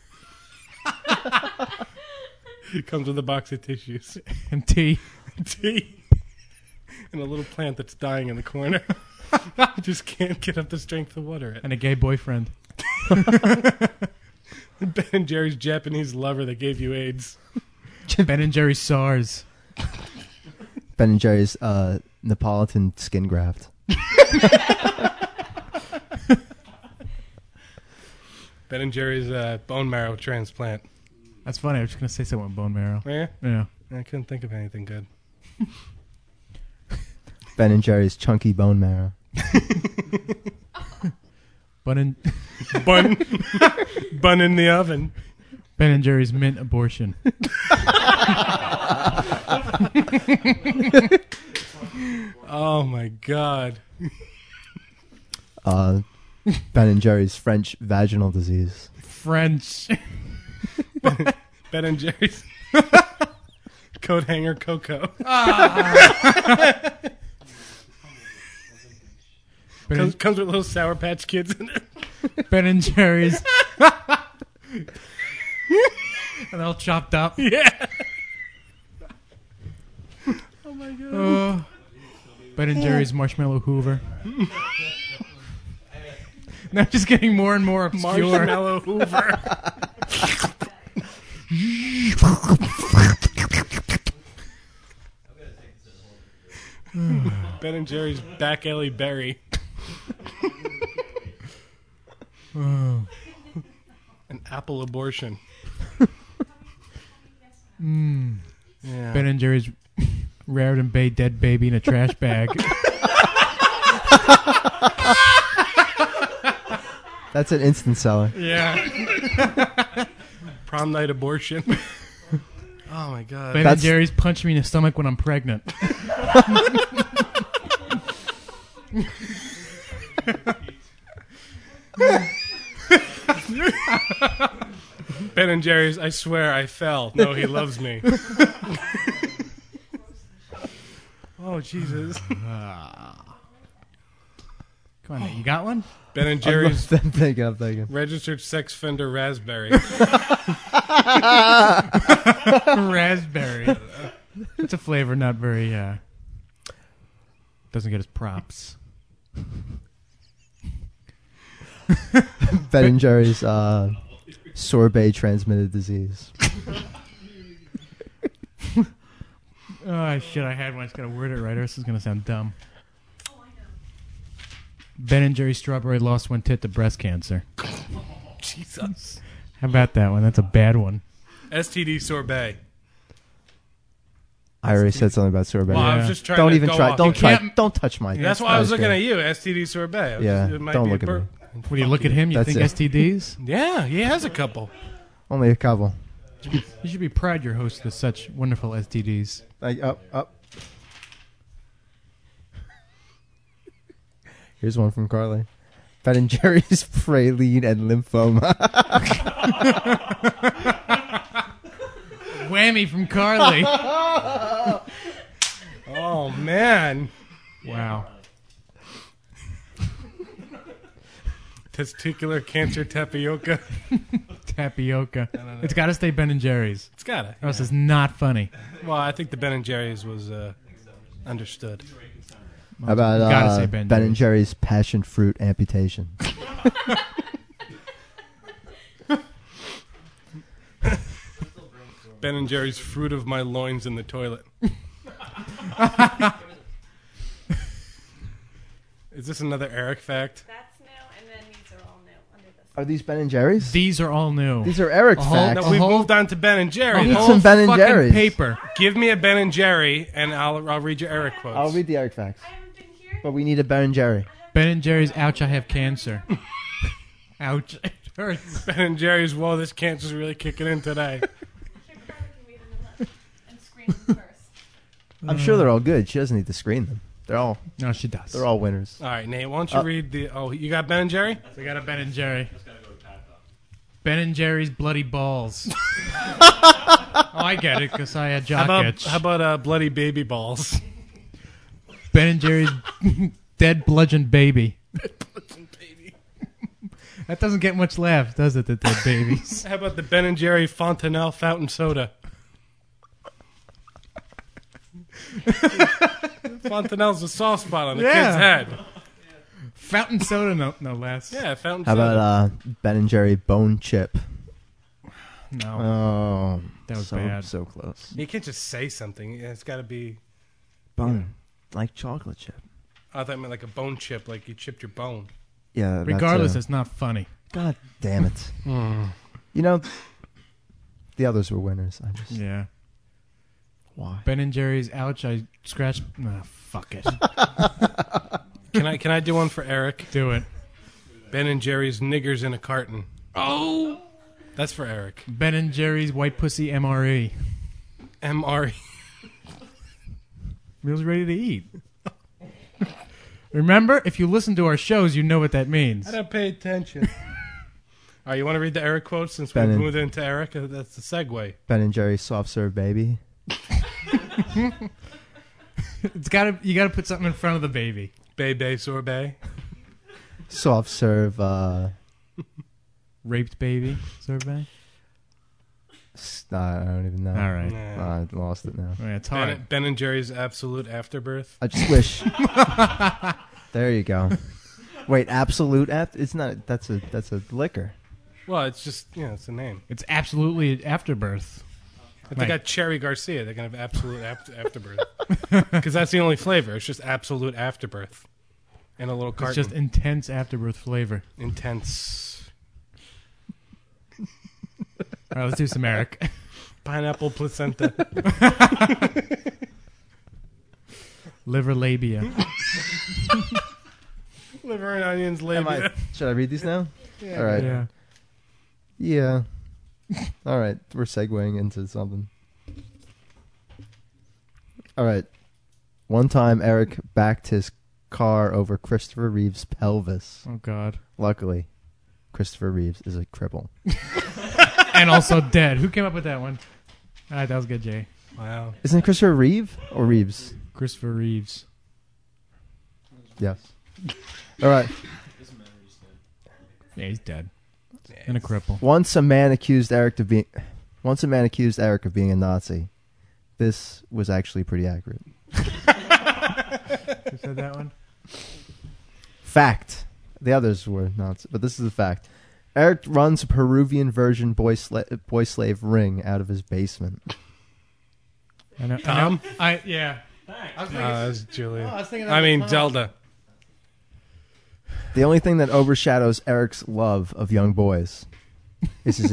It comes with a box of tissues. And tea. Tea. And a little plant that's dying in the corner. Just can't get up the strength to water it. And a gay boyfriend. Ben and Jerry's Japanese lover that gave you AIDS. Ben and Jerry's SARS. Ben and Jerry's Neapolitan skin graft. Ben Ben and Jerry's bone marrow transplant. That's funny. I was just gonna say something with bone marrow. Yeah? Yeah. I couldn't think of anything good. Ben and Jerry's chunky bone marrow. Bun in Bun in the oven. Ben and Jerry's mint abortion. Oh my God. Ben and Jerry's French vaginal disease. French. Ben and Jerry's coat hanger cocoa. Comes with little Sour Patch Kids in it. Ben and Jerry's. And all chopped up. Yeah. Oh my God. Ben and Jerry's Marshmallow Hoover. Now just getting more and more obscure. Marshmallow Hoover. Ben and Jerry's Back Alley Berry. An apple abortion. Yeah. Ben and Jerry's Raritan Bay dead baby in a trash bag. That's an instant seller. Yeah. Prom night abortion. Oh my God. Ben and Jerry's punch me in the stomach when I'm pregnant. Ben and Jerry's I swear I fell. No, he loves me. Oh Jesus. Come on, you got one? Ben and Jerry's I'm thinking. registered sex offender raspberry. Raspberry. It's a flavor not very, doesn't get his props. Ben and Jerry's sorbet transmitted disease. Oh, shit, I had one. I just got to word it right, or this is going to sound dumb. Ben and Jerry's strawberry lost one tit to breast cancer. Jesus. How about that one? That's a bad one. STD sorbet. I already said something about sorbet. Well, I was just trying Don't to even go try. off. Don't You try. can't- Don't touch my. That's why I was looking at you. STD sorbet. Yeah, It might don't be look at me. When you look at him, you That's think it. STDs? Yeah, he has a couple. Only a couple. You should be proud you're host of such wonderful STDs. Up. Here's one from Carly. Ben and Jerry's praline and lymphoma. Whammy from Carly. Oh man! Wow. Testicular cancer tapioca. Tapioca. It's got to stay Ben and Jerry's. It's gotta. Or else it's not funny. Well, I think the Ben and Jerry's was understood. How about You gotta say Ben Ben and Jerry's passion fruit amputation? Ben and Jerry's fruit of my loins in the toilet. Is this another Eric fact? That's new, and then these are all new under this. Are these Ben and Jerry's? These are all new. These are Eric's facts. No, we've moved on to Ben and I Jerry. need whole some Ben and fucking Jerry's. paper. Give me a Ben and Jerry, and I'll read your Eric quotes. I'll read the Eric facts. I haven't been here. But we need a Ben and Jerry. Ben and Jerry's, ouch, I have cancer. Ouch, it hurts. Ben and Jerry's, whoa, this cancer's really kicking in today. And screen them first. I'm sure they're all good. She doesn't need to screen them. They're all No, she does. they're all winners. All right, Nate, why don't you read the... Oh, you got Ben and Jerry? We got a Ben and Jerry. Ben and Jerry's bloody balls. Oh, I get it, because I had jock itch. How about bloody baby balls? Ben and Jerry's dead bludgeoned baby. That doesn't get much laugh, does it, the dead babies? How about the Ben and Jerry Fontanelle fountain soda? Fontanelle's a soft spot on the Yeah. kid's head. Fountain soda, no less. Yeah, fountain How soda. about Ben and Jerry bone chip? No. Oh, That was so, bad. So close. You can't just say something. It's got to be... Bone, like chocolate chip. I thought it meant like a bone chip, like you chipped your bone. Yeah. Regardless, that's it's not funny. God damn it. You know, the others were winners. I just Yeah. Why? Ben and Jerry's. Ouch! I scratched. Nah, fuck it. Can I do one for Eric? Do it. Ben and Jerry's niggers in a carton. Oh, that's for Eric. Ben and Jerry's white pussy MRE. MRE. Meals ready to eat. Remember, if you listen to our shows, you know what that means. I don't pay attention. All right, you want to read the Eric quote since we Ben and- moved into Eric? That's the segue. Ben and Jerry's soft serve baby. You gotta put something in front of the baby. Bebe sorbet. Soft serve. Raped baby sorbet. I don't even know. All right. Nah. I lost it now. Yeah, it's hard. Ben and Jerry's absolute afterbirth. I just wish. There you go. Wait, absolute it's not. That's a liquor. Well, it's just it's a name. It's absolutely afterbirth. If they got Cherry Garcia, they're gonna have absolute afterbirth because that's the only flavor. It's just absolute afterbirth in a little carton. It's just intense afterbirth flavor. Intense. All right, let's do some Eric. Pineapple placenta. Liver labia. Liver and onions labia. Should I read these now? Yeah. All right. Yeah. Yeah. All right. We're segueing into something. All right. One time, Eric backed his car over Christopher Reeve's pelvis. Oh, God. Luckily, Christopher Reeves is a cripple. And also dead. Who came up with that one? All right, that was good, Jay. Wow. Isn't it Christopher Reeve or Reeves? Christopher Reeves. Yes. All right. Yeah, he's dead. And a cripple. Once a man accused Eric of being a Nazi. This was actually pretty accurate. Who said that one? Fact. The others were Nazi, but this is a fact. Eric runs a Peruvian version boy slave ring out of his basement. I know. Tom? Yeah. I was thinking, That's Julia. I was thinking I that mean, was Tom. Zelda. The only thing that overshadows Eric's love of young boys is his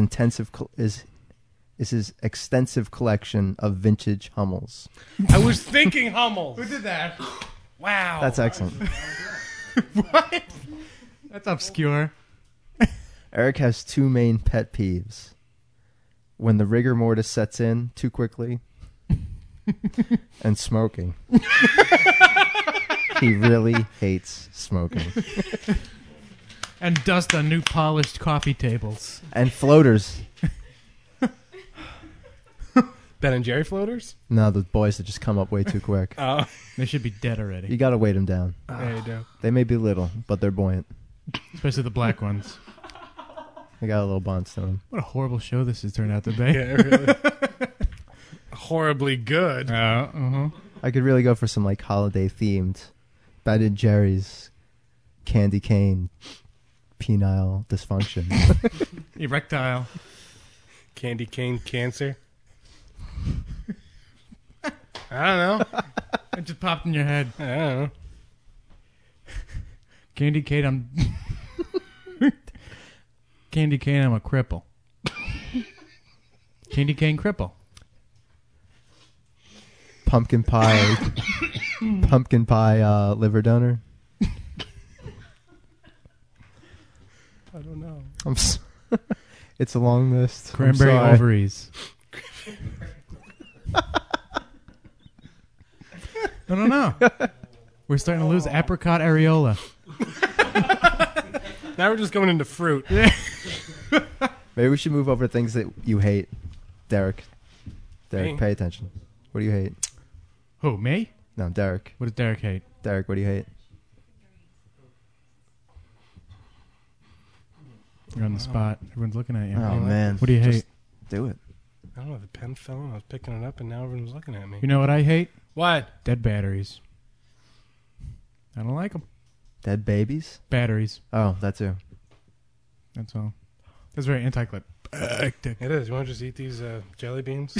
his extensive collection of vintage Hummels. I was thinking Hummels. Who did that? Wow. That's excellent. What? That's obscure. Eric has two main pet peeves. When the rigor mortis sets in too quickly and smoking. He really hates smoking. And dust on new polished coffee tables. And floaters. Ben and Jerry floaters? No, the boys that just come up way too quick. Oh. They should be dead already. You gotta weight them down. Yeah, you do. They may be little, but they're buoyant. Especially the black ones. They got a little bounce to them. What a horrible show this has turned out to be. Yeah, really. Horribly good. Uh-huh. I could really go for some like holiday themed Ben and Jerry's candy cane penile dysfunction. Erectile. Candy cane cancer. I don't know. It just popped in your head. I don't know. Candy cane, I'm Candy cane, I'm a cripple. Candy cane cripple. Pumpkin pie liver donor. I don't know. It's a long list. I'm Cranberry sorry. ovaries. I don't know. We're starting to lose apricot areola. Now we're just going into fruit. Maybe we should move over to things that you hate. Derek, Me? pay attention. What do you hate? Who, me? No, Derek. What does Derek hate? Derek, what do you hate? You're on the spot. Everyone's looking at you. Oh, man. What do you hate? Just do it. I don't know. The pen fell and I was picking it up and now everyone's looking at me. You know what I hate? What? Dead batteries. I don't like them. Dead babies? Batteries. Oh, that too. That's all. That's very anti-clip. It is. You want to just eat these jelly beans?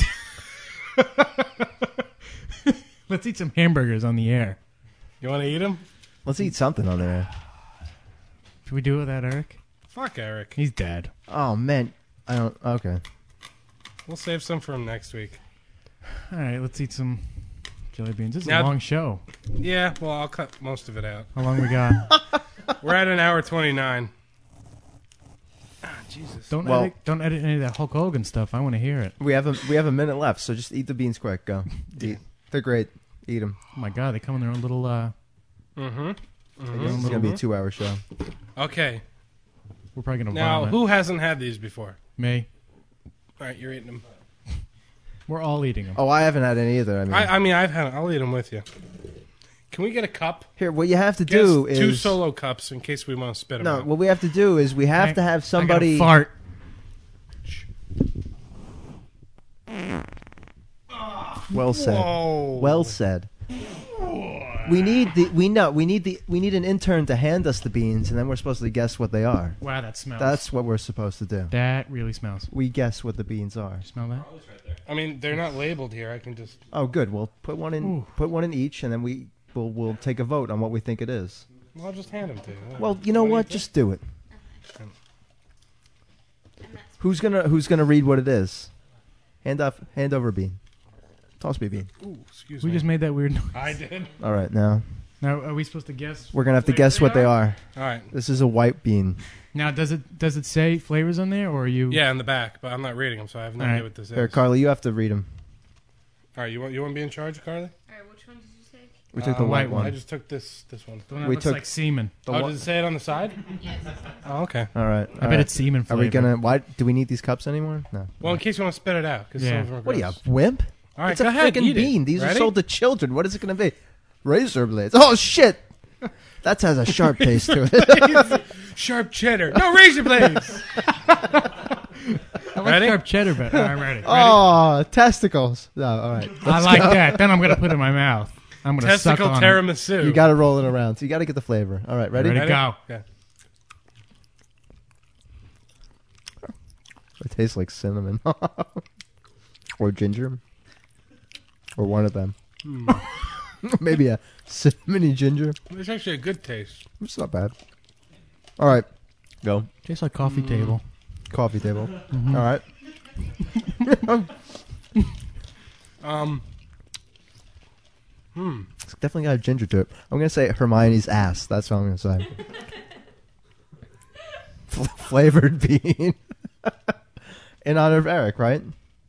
Let's eat some hamburgers on the air. You want to eat them? Let's eat something on there. Should we do it with that, Eric? Fuck Eric. He's dead. Oh man, I don't. Okay. We'll save some for him next week. All right, let's eat some jelly beans. This is Now- a long show. Yeah, well, I'll cut most of it out. How long we got? We're at an hour 29. Ah, Jesus. Don't Well- edit any of that Hulk Hogan stuff. I want to hear it. We have a minute left, so just eat the beans quick. Go. Eat. They're great. Eat them. Oh my God, they come in their own little. Mm-hmm. It's gonna be a 2-hour show. Okay. We're probably gonna Now, vomit. who hasn't had these before? Me. All right, you're eating them. We're all eating them. Oh, I haven't had any either. I mean, I've had. I'll eat them with you. Can we get a cup? Here, what you have to Get do us is 2 solo cups in case we want to spit them No, out. what we have to do is we have to have somebody. I gotta fart. Well said. Whoa. Well said. We need an intern to hand us the beans, and then we're supposed to guess what they are. Wow, that smells. That's what we're supposed to do. That really smells. We guess what the beans are. Smell that? I mean, they're not labeled here. I can just. Oh, good. We'll put one in. Ooh. Put one in each, and then we'll take a vote on what we think it is. Well, I'll just hand them to you. Well, you know what? Just do it. Who's gonna read what it is? Hand over a bean. Toss me a bean. Ooh, excuse We me. just made that weird noise. I did. All right, now Now, are we supposed to guess? we're gonna have to guess what they are. All right. This is a white bean. Now, does it say flavors on there, or are you? Yeah, in the back, but I'm not reading them, so I have no All idea right. what this Here, is. Carly, you have to read them. All right, you want to be in charge, Carly? All right, which one did you take? We took the white one. I just took this one. The one that We looks took- like semen. Oh, does it say it on the side? Yes. Oh, okay. All right. I bet it's semen Are we flavor. gonna? Why do we need these cups anymore? No. Well, in case you want to spit it out, because Yeah. some of them are What are you, gross. a wimp? All right, It's a go ahead, freaking eat it. bean. These are Ready? sold to children. What is it going to be? Razor blades. Oh shit! That has a sharp taste to it. Sharp cheddar. No, razor blades. I like Ready? sharp cheddar better. I'm ready. Oh, testicles. No, all right. I Let's like go. that. Then I'm gonna put it in my mouth. I'm gonna suck Testicle on it. tiramisu. You got to roll it around. So you got to get the flavor. All right, ready? Ready? Go. Yeah. It tastes like cinnamon or ginger, or one of them. Maybe a cinnamony ginger. It's actually a good taste. It's not bad. All right, go. Tastes like coffee table. Coffee table. All right. It's definitely got a ginger to it. I'm gonna say Hermione's ass. That's what I'm gonna say. Flavored bean. In honor of Eric, right?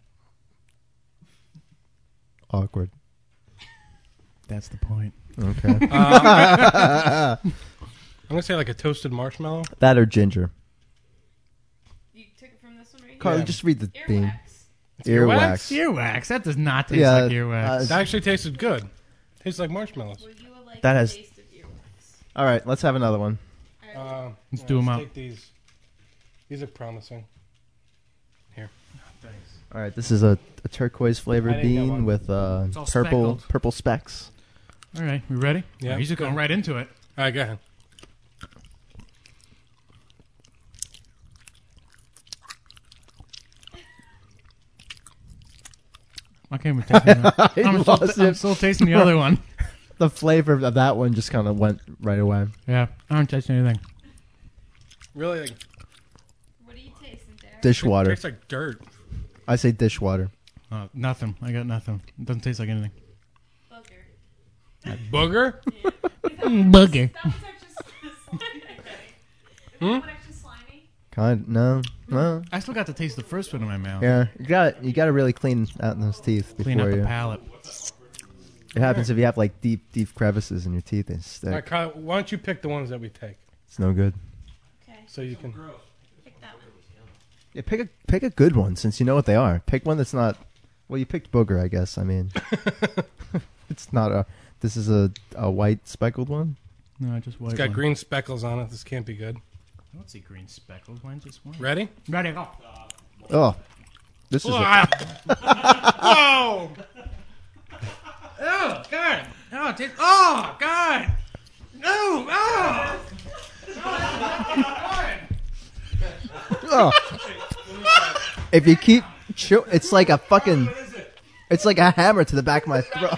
Awkward. That's the point. Okay. I'm gonna say like a toasted marshmallow. That or ginger. You took it from this one right here? Carly, Yeah. just read the bean. Earwax? Earwax. That does not taste Yeah, like earwax. That actually tasted good. Tastes like marshmallows. Well, you will like That the has- taste of earwax. All right, let's have another one. Let's do 'em up. Take these. These are promising. Here. All right, this is a turquoise I flavored didn't get bean one. with It's all speckled. purple specks. All right, we ready? Yeah. He's just going right into it. All right, go ahead. I can't even taste that. He I'm lost it. still tasting the other one. The flavor of that one just kind of went right away. Yeah, I don't taste anything. Really, like, What are you tasting, Derek? Dishwater. tastes like dirt. I say dishwater. Nothing. I got nothing. It doesn't taste like anything. Booger? Booger. No. I still got to taste the first one in my mouth. Yeah, you got to really clean out those teeth before Clean out the you. palate. It happens if you have like deep crevices in your teeth. They All stick. right, Kyle, why don't you pick the ones that we take? It's no good. Okay. So you can. Pick that one. Yeah, pick a good one since you know what they are. Pick one that's not. Well, you picked booger, I guess. I mean, it's not a. This is a white speckled one. No, I just white. It's got one. green speckles on it. This can't be good. I don't see green speckles. Mine's just white. Ready? Ready, go. Oh, this is. Whoa! Oh, God. Oh, it tastes... Oh, God. No. Oh. Oh. If you keep it's like a fucking. It's like a hammer to the back of my throat.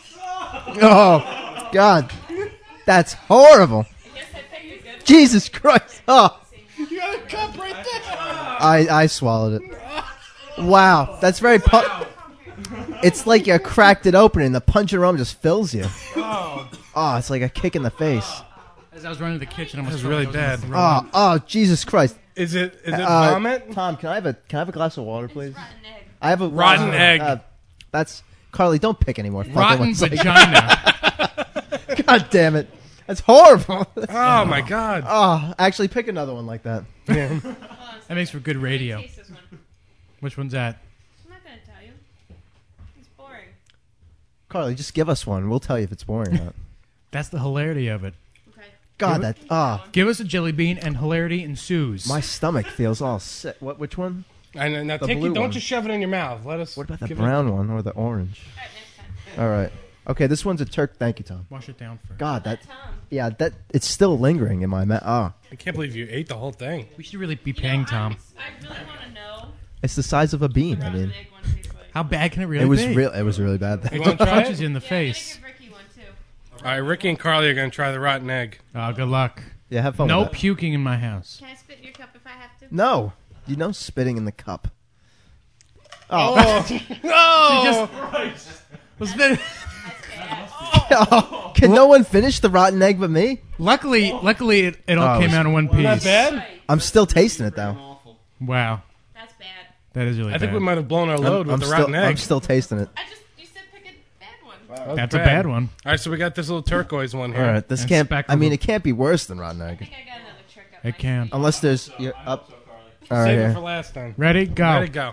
Oh, God, that's horrible. Jesus Christ! Oh, cup right there. I swallowed it. Wow, that's very. It's like you cracked it open and the punch aroma just fills you. Oh, it's like a kick in the face. As I was running to the kitchen, That was really bad. Oh, Jesus Christ! Is it vomit? Tom, can I have a glass of water, please? I have a rotten egg. That's Carly. Don't pick anymore. Rotten vagina. God damn it! That's horrible. Oh my God. Oh, actually, pick another one like that. That makes for good radio. Which one's that? I'm not gonna tell you. It's boring. Carly, just give us one. We'll tell you if it's boring or not. That's the hilarity of it. Okay. God, Give us a jelly bean and hilarity ensues. my stomach feels all sick. What? Which one? And now The take blue it. Don't one. just shove it in your mouth. Let us. What about the give brown one or the orange? All right, next time. All right. Okay, this one's a Turk. Thank you, Tom. Wash it down first. God, that. Tom. Yeah, that. It's still lingering in my mouth. Oh, I can't believe you ate the whole thing. We should really be paying Tom. I really want to know. it's the size of a bean. I mean, Rotten egg one tastes like. How bad can it really it was be? real. It was really bad. You It want to try punches it? you in the Yeah, face. I'm gonna give Ricky one too. All right, Ricky and Carly are going to try the rotten egg. Oh, good luck. Yeah, have fun. No with that. puking in my house. Can I spit in your cup if I have to? No, you know, spitting in the cup. Oh, Was that- can no one finish the rotten egg but me? luckily, it all Oh, came it's out in one piece. Not bad. I'm still tasting it though. Wow, That's bad. that is really I think bad. we might have blown our load with the rotten egg. I'm still tasting it. You said pick a bad one. That's a bad one. All right, so we got this little turquoise one All here. right, this And can't. speckled. I mean, it can't be worse than rotten I egg. think I got another trick up It my can. sleeve. Unless there's you're up. All right, Save it here. for last time. Ready? Go. Ready, go.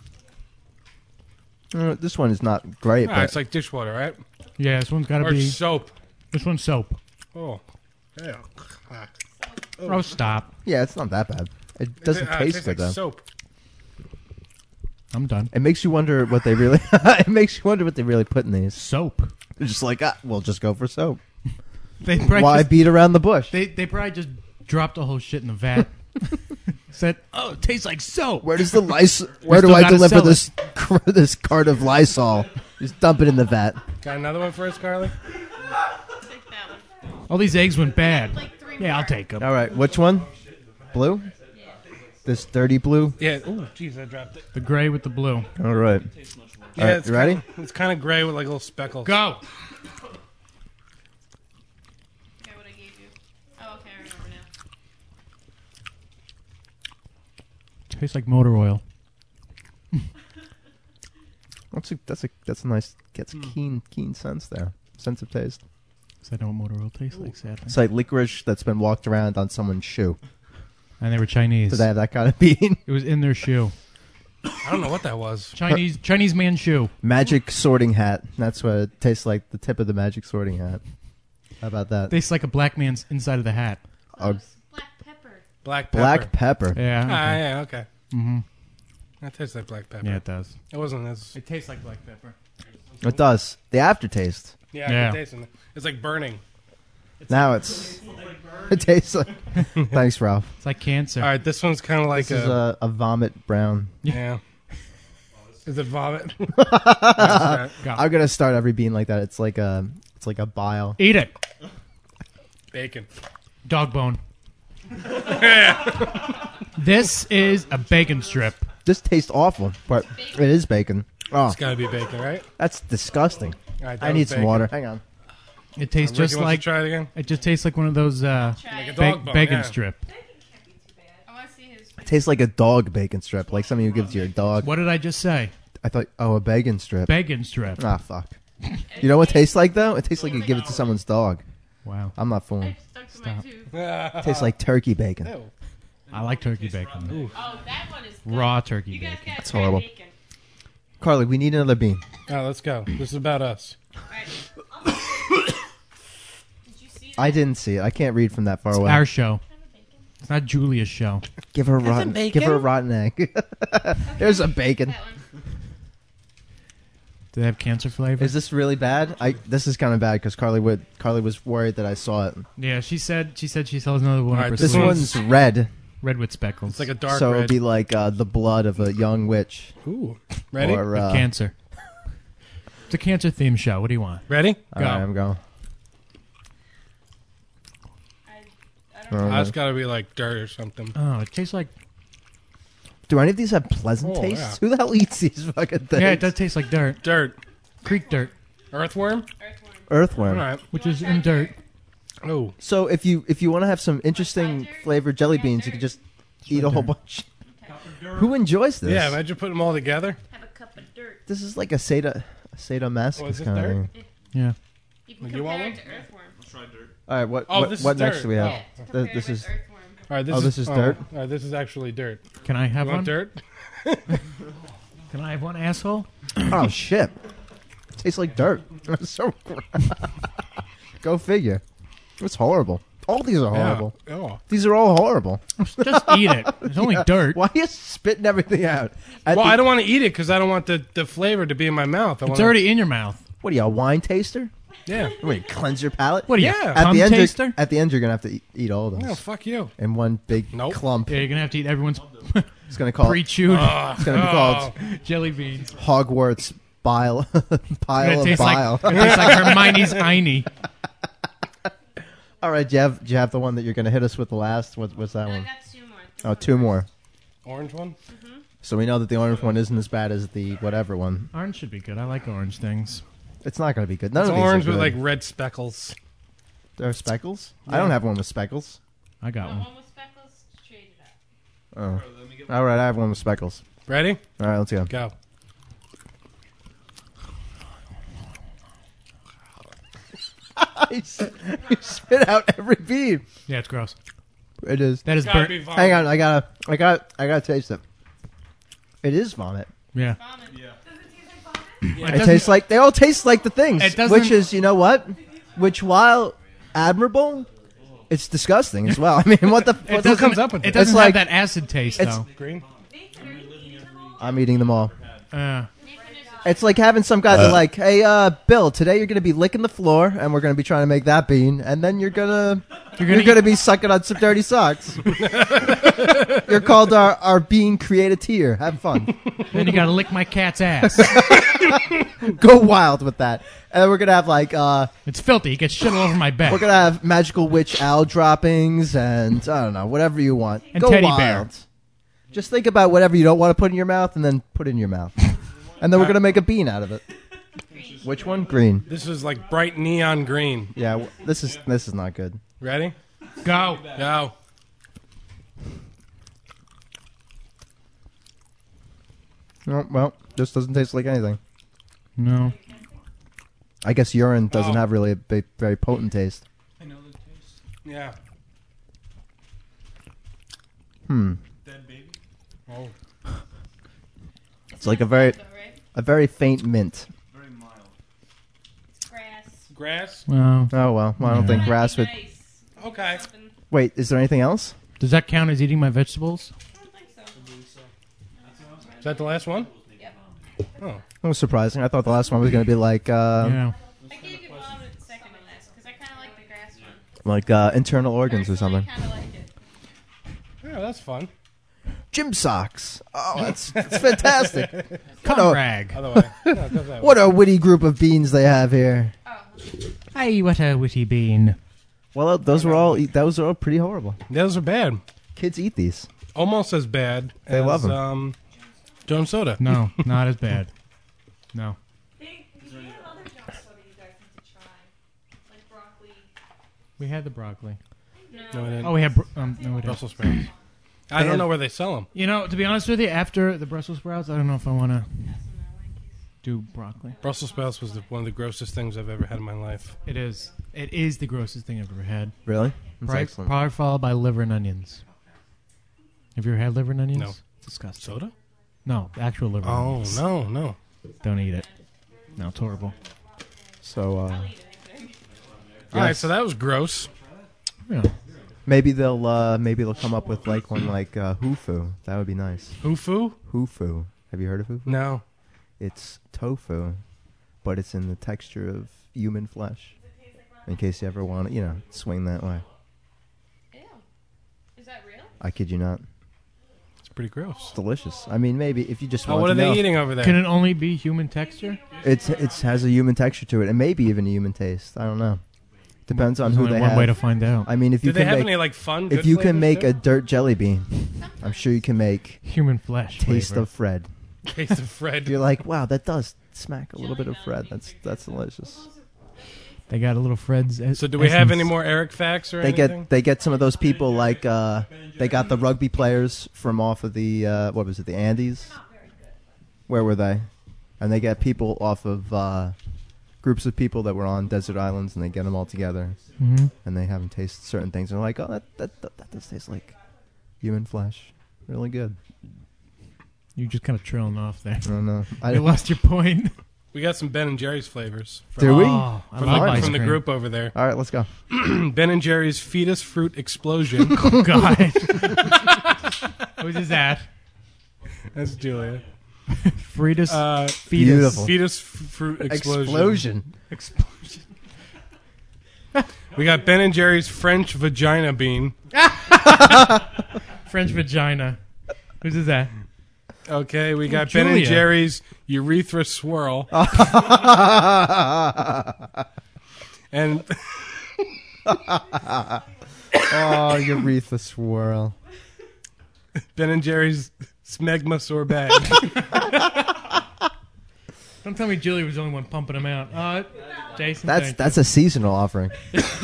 This one is not great, All but right, it's like dishwater, right? Yeah, this one's got to Or be. soap. This one's soap. Oh. Yeah. Oh, stop. yeah, it's not that bad. It doesn't It taste tastes good like though. soap. I'm done. It makes you wonder what they really. It makes you wonder what they really put in these. Soap. They're just like, we'll just go for soap. They probably Why just, beat around the bush? they probably just dropped the whole shit in the vat. Said, "Oh, it tastes like soap." Where does the Lysol? Where do still I gotta deliver sell this this cart of Lysol? Just dump it in the vat. Got another one for us, Carly? Take that one. All these eggs went bad. Like 3 Yeah, I'll more. take them. All right, which one? Blue. This dirty blue. Yeah. Oh, jeez, I dropped it. The gray with the blue. All right. Yeah, All right, it's you ready? Kinda, it's kind of gray with like little speckles. Go. Okay, what I gave you. Oh, okay, I remember now. Tastes like motor oil. That's a nice. Gets keen sense there. Sense of taste. So I know what motor oil tastes like, sadly. It's like licorice that's been walked around on someone's shoe. And they were Chinese. Do they have that kind of bean? It was in their shoe. I don't know what that was. Chinese man shoe. Magic sorting hat. That's what it tastes like. The tip of the magic sorting hat. How about that? Tastes like a black man's inside of the hat. Oh, Black pepper. Black pepper. black pepper. Yeah. Ah, yeah, okay. Mm-hmm. That tastes like black pepper. Yeah, it does. It wasn't as... It tastes like black pepper. It does. The aftertaste. Yeah, I Yeah. can taste it. It's like burning. Now it's. It tastes like. Thanks, Ralph. It's like cancer. All right, this one's kind of like This is a vomit brown. Yeah. Is it vomit? I'm gonna start every bean like that. It's like a bile. Eat it. Bacon. Dog bone. This is a bacon strip. This tastes awful, but it is bacon. Oh, It's got to be bacon, right? that's disgusting. All right, that I was need some bacon. water. Hang on. It tastes Ricky just wants like to try it again? it just tastes like one of those Like a dog bone, bacon yeah. strip. I want to see his. It tastes like a dog bacon strip, like something you give to your dog. What did I just say? I thought, a bacon strip. Bacon strip. Ah, fuck. You know what it tastes like though? It tastes like you give it to someone's dog. Wow. I'm not fooling. Stuck to my tooth. It tastes like turkey bacon. Ew. I like turkey bacon. Oh, that one is good. Raw turkey You guys bacon. got That's fried horrible. bacon. Carly, we need another bean. Oh, let's go. This is about us. Did you see I didn't see it. I can't read from that far It's away. our show. It's not Julia's show. Give her a rotten. Give her a rotten egg. There's a bacon. that one? Do they have cancer flavor? Is this really bad? This is kind of bad because Carly was worried that I saw it. Yeah, she said she sells another one. All right, up her This sleeve. one's red, red with speckles. It's like a dark so red. it'll be like the blood of a young witch. Ooh. Ready? Or, With cancer. It's a cancer themed show. What do you want? Ready? all right, I'm going. That's got to be like dirt or something. Oh, it tastes like. Do any of these have pleasant tastes? yeah. Who the hell eats these fucking things? Yeah, it does taste like dirt. Dirt. Creek dirt. Earthworm? Earthworm. All right. Which is in dirt. Oh. So if you want to have some interesting flavored jelly beans, you can just eat a whole bunch. Who enjoys this? Yeah, imagine putting them all together. Have a cup of dirt. This is like a sadomasochism Oh, is this kind of dirt? thing. Yeah. You can You want compare one? it to earthworm. Let's try dirt. All right, what Oh, what, this is what next dirt. do we have? Yeah, to Th- compare this with is earthworm. All right, this is dirt? All right, this is actually dirt. Can I have You one? want dirt? Can I have one, asshole? oh shit. It tastes like dirt. It's so Go figure. It's horrible. All these are horrible. Yeah. Oh. These are all horrible. Just eat it. It's only dirt. Why are you spitting everything out? Well, I don't want to eat it because I don't want the flavor to be in my mouth. It's already in your mouth. What are you, a wine taster? Yeah. Wait, cleanse your palate? What are you, Yeah. At cum the end, taster? at the end, you're gonna have to eat all of those No, fuck you. in one big Nope. clump. Yeah, you're going to have to eat everyone's It's gonna call. pre-chewed It's gonna be called jelly beans. Hogwarts bile pile It of tastes bile. like, it tastes like Hermione's Heine. All right, do you have the one that you're gonna hit us with the last? What's that No, I one? got two more. Oh, two more. Orange one? So we know that the orange one isn't as bad as the whatever one. Orange should be good. I like orange things. It's not gonna be good. None It's of these orange are with good. like red speckles. There are speckles. I don't have one with speckles. I got one. One with speckles, trade it up. Oh, all right. I have one with speckles. Ready? All right, let's go. Go. You spit out every bean. Yeah, it's gross. It is. That is Gotta burnt. be vomit. Hang on, I gotta taste it. It is vomit. Yeah. It tastes like they all taste like the things. It doesn't- Which is, you know what? Which while admirable, it's disgusting as well. I mean, what the? It What doesn't, comes up with it it? doesn't It's like- have that acid taste, it's- though. Green? I'm eating them all. Uh, It's like having some guy that like, hey, Bill, today you're gonna be licking the floor, and we're gonna be trying to make that bean, and then you're gonna be sucking on some dirty socks. You're called our bean creator. Have fun. then you got to lick my cat's ass. Go wild with that. And then we're gonna have like It's filthy. He gets shit all over my bed. we're gonna have magical witch owl droppings and I don't know, whatever you want. And Go teddy wild. bear. Just think about whatever you don't want to put in your mouth, and then put it in your mouth. And then we're gonna make a bean out of it. Which one? Green. This is like bright neon green. Yeah, this is not good. Ready? Go. Go. No, well, this doesn't taste like anything. No. I guess urine doesn't Oh. have really a big, very potent taste. I know the taste. Yeah. Dead baby. Oh. It's like a very faint mint. Very mild. Grass. Grass? Well, Oh well, I don't think grass would. Nice. Okay. Wait, is there anything else? does that count as eating my vegetables? I don't think so. Is that the last one? Yep. Oh. That was surprising. I thought the last one was going to be like Yeah. I gave you vomit second to last because I kind of like the grass one. internal organs or something. I kind of like it. Yeah, that's fun. Gym socks. Oh, that's fantastic. Cum What a, rag. Other way. No, it goes that way. what a witty group of beans they have here. Hey, what a witty bean. Well, those are all pretty horrible. Those are bad. Kids eat these. Almost as bad They as love 'em. Jones Soda. No, not as bad. No. You have other junk soda you guys need to try. Like broccoli. We had the broccoli. No, I didn't. Oh, we had no, we didn't. Brussels sprouts. I don't know where they sell them. You know, to be honest with you, after the Brussels sprouts, I don't know if I want to do broccoli. Brussels sprouts was one of the grossest things I've ever had in my life. It is. It is the grossest thing I've ever had. Really? That's Probably, excellent. probably followed by liver and onions. Have you ever had liver and onions? No. It's disgusting. Soda? No, actual liver. and Oh, onions. no. Don't eat it. No, it's horrible. So All right, so that was gross. Yeah. maybe they'll come up with like one like hufu. That would be nice. Hufu? Hufu. Have you heard of hufu? No. It's tofu, but it's in the texture of human flesh. In case you ever want to, swing that way. Ew. Is that real? I kid you not. It's pretty gross. It's delicious. I mean, maybe if you just Oh, want what to are they know. eating over there? Can it only be human texture? It has a human texture to it, and maybe even a human taste. I don't know. Depends on There's who only they one have. way to find out. I mean, if you Do they can have make, any like fun? if good you can flavors, make too? a dirt jelly bean, I'm sure you can make Human flesh. Taste flavor. of Fred. Taste of Fred. You're like, wow, that does smack a little bit of Fred. That's delicious. They got a little Fred's. So do we have any more Eric facts or They anything? get some of those people like they got the rugby players from off of the what was it, the Andes? Where were they? And they get people off of groups of people that were on desert islands, and they get them all together, Mhm. and they have them taste certain things. And they're like, oh, that does taste like human flesh, really good. You're just kind of trailing off there. I don't know. I lost your point. We got some Ben and Jerry's flavors. Do we? Oh, I From, love the, ice from the cream. group over there. All right, let's go. Ben and Jerry's fetus fruit explosion. Oh, God. Who's is that? That's Julia. Fritas. Fetus. Beautiful. Fetus fruit explosion. Explosion. We got Ben and Jerry's French vagina bean. French vagina. Whose is that? Okay, we got Ben and Julia. Jerry's urethra swirl. And Oh, urethra swirl. Ben and Jerry's smegma sorbet. Don't tell me Julie was the only one pumping them out. Jason, That's a seasonal offering.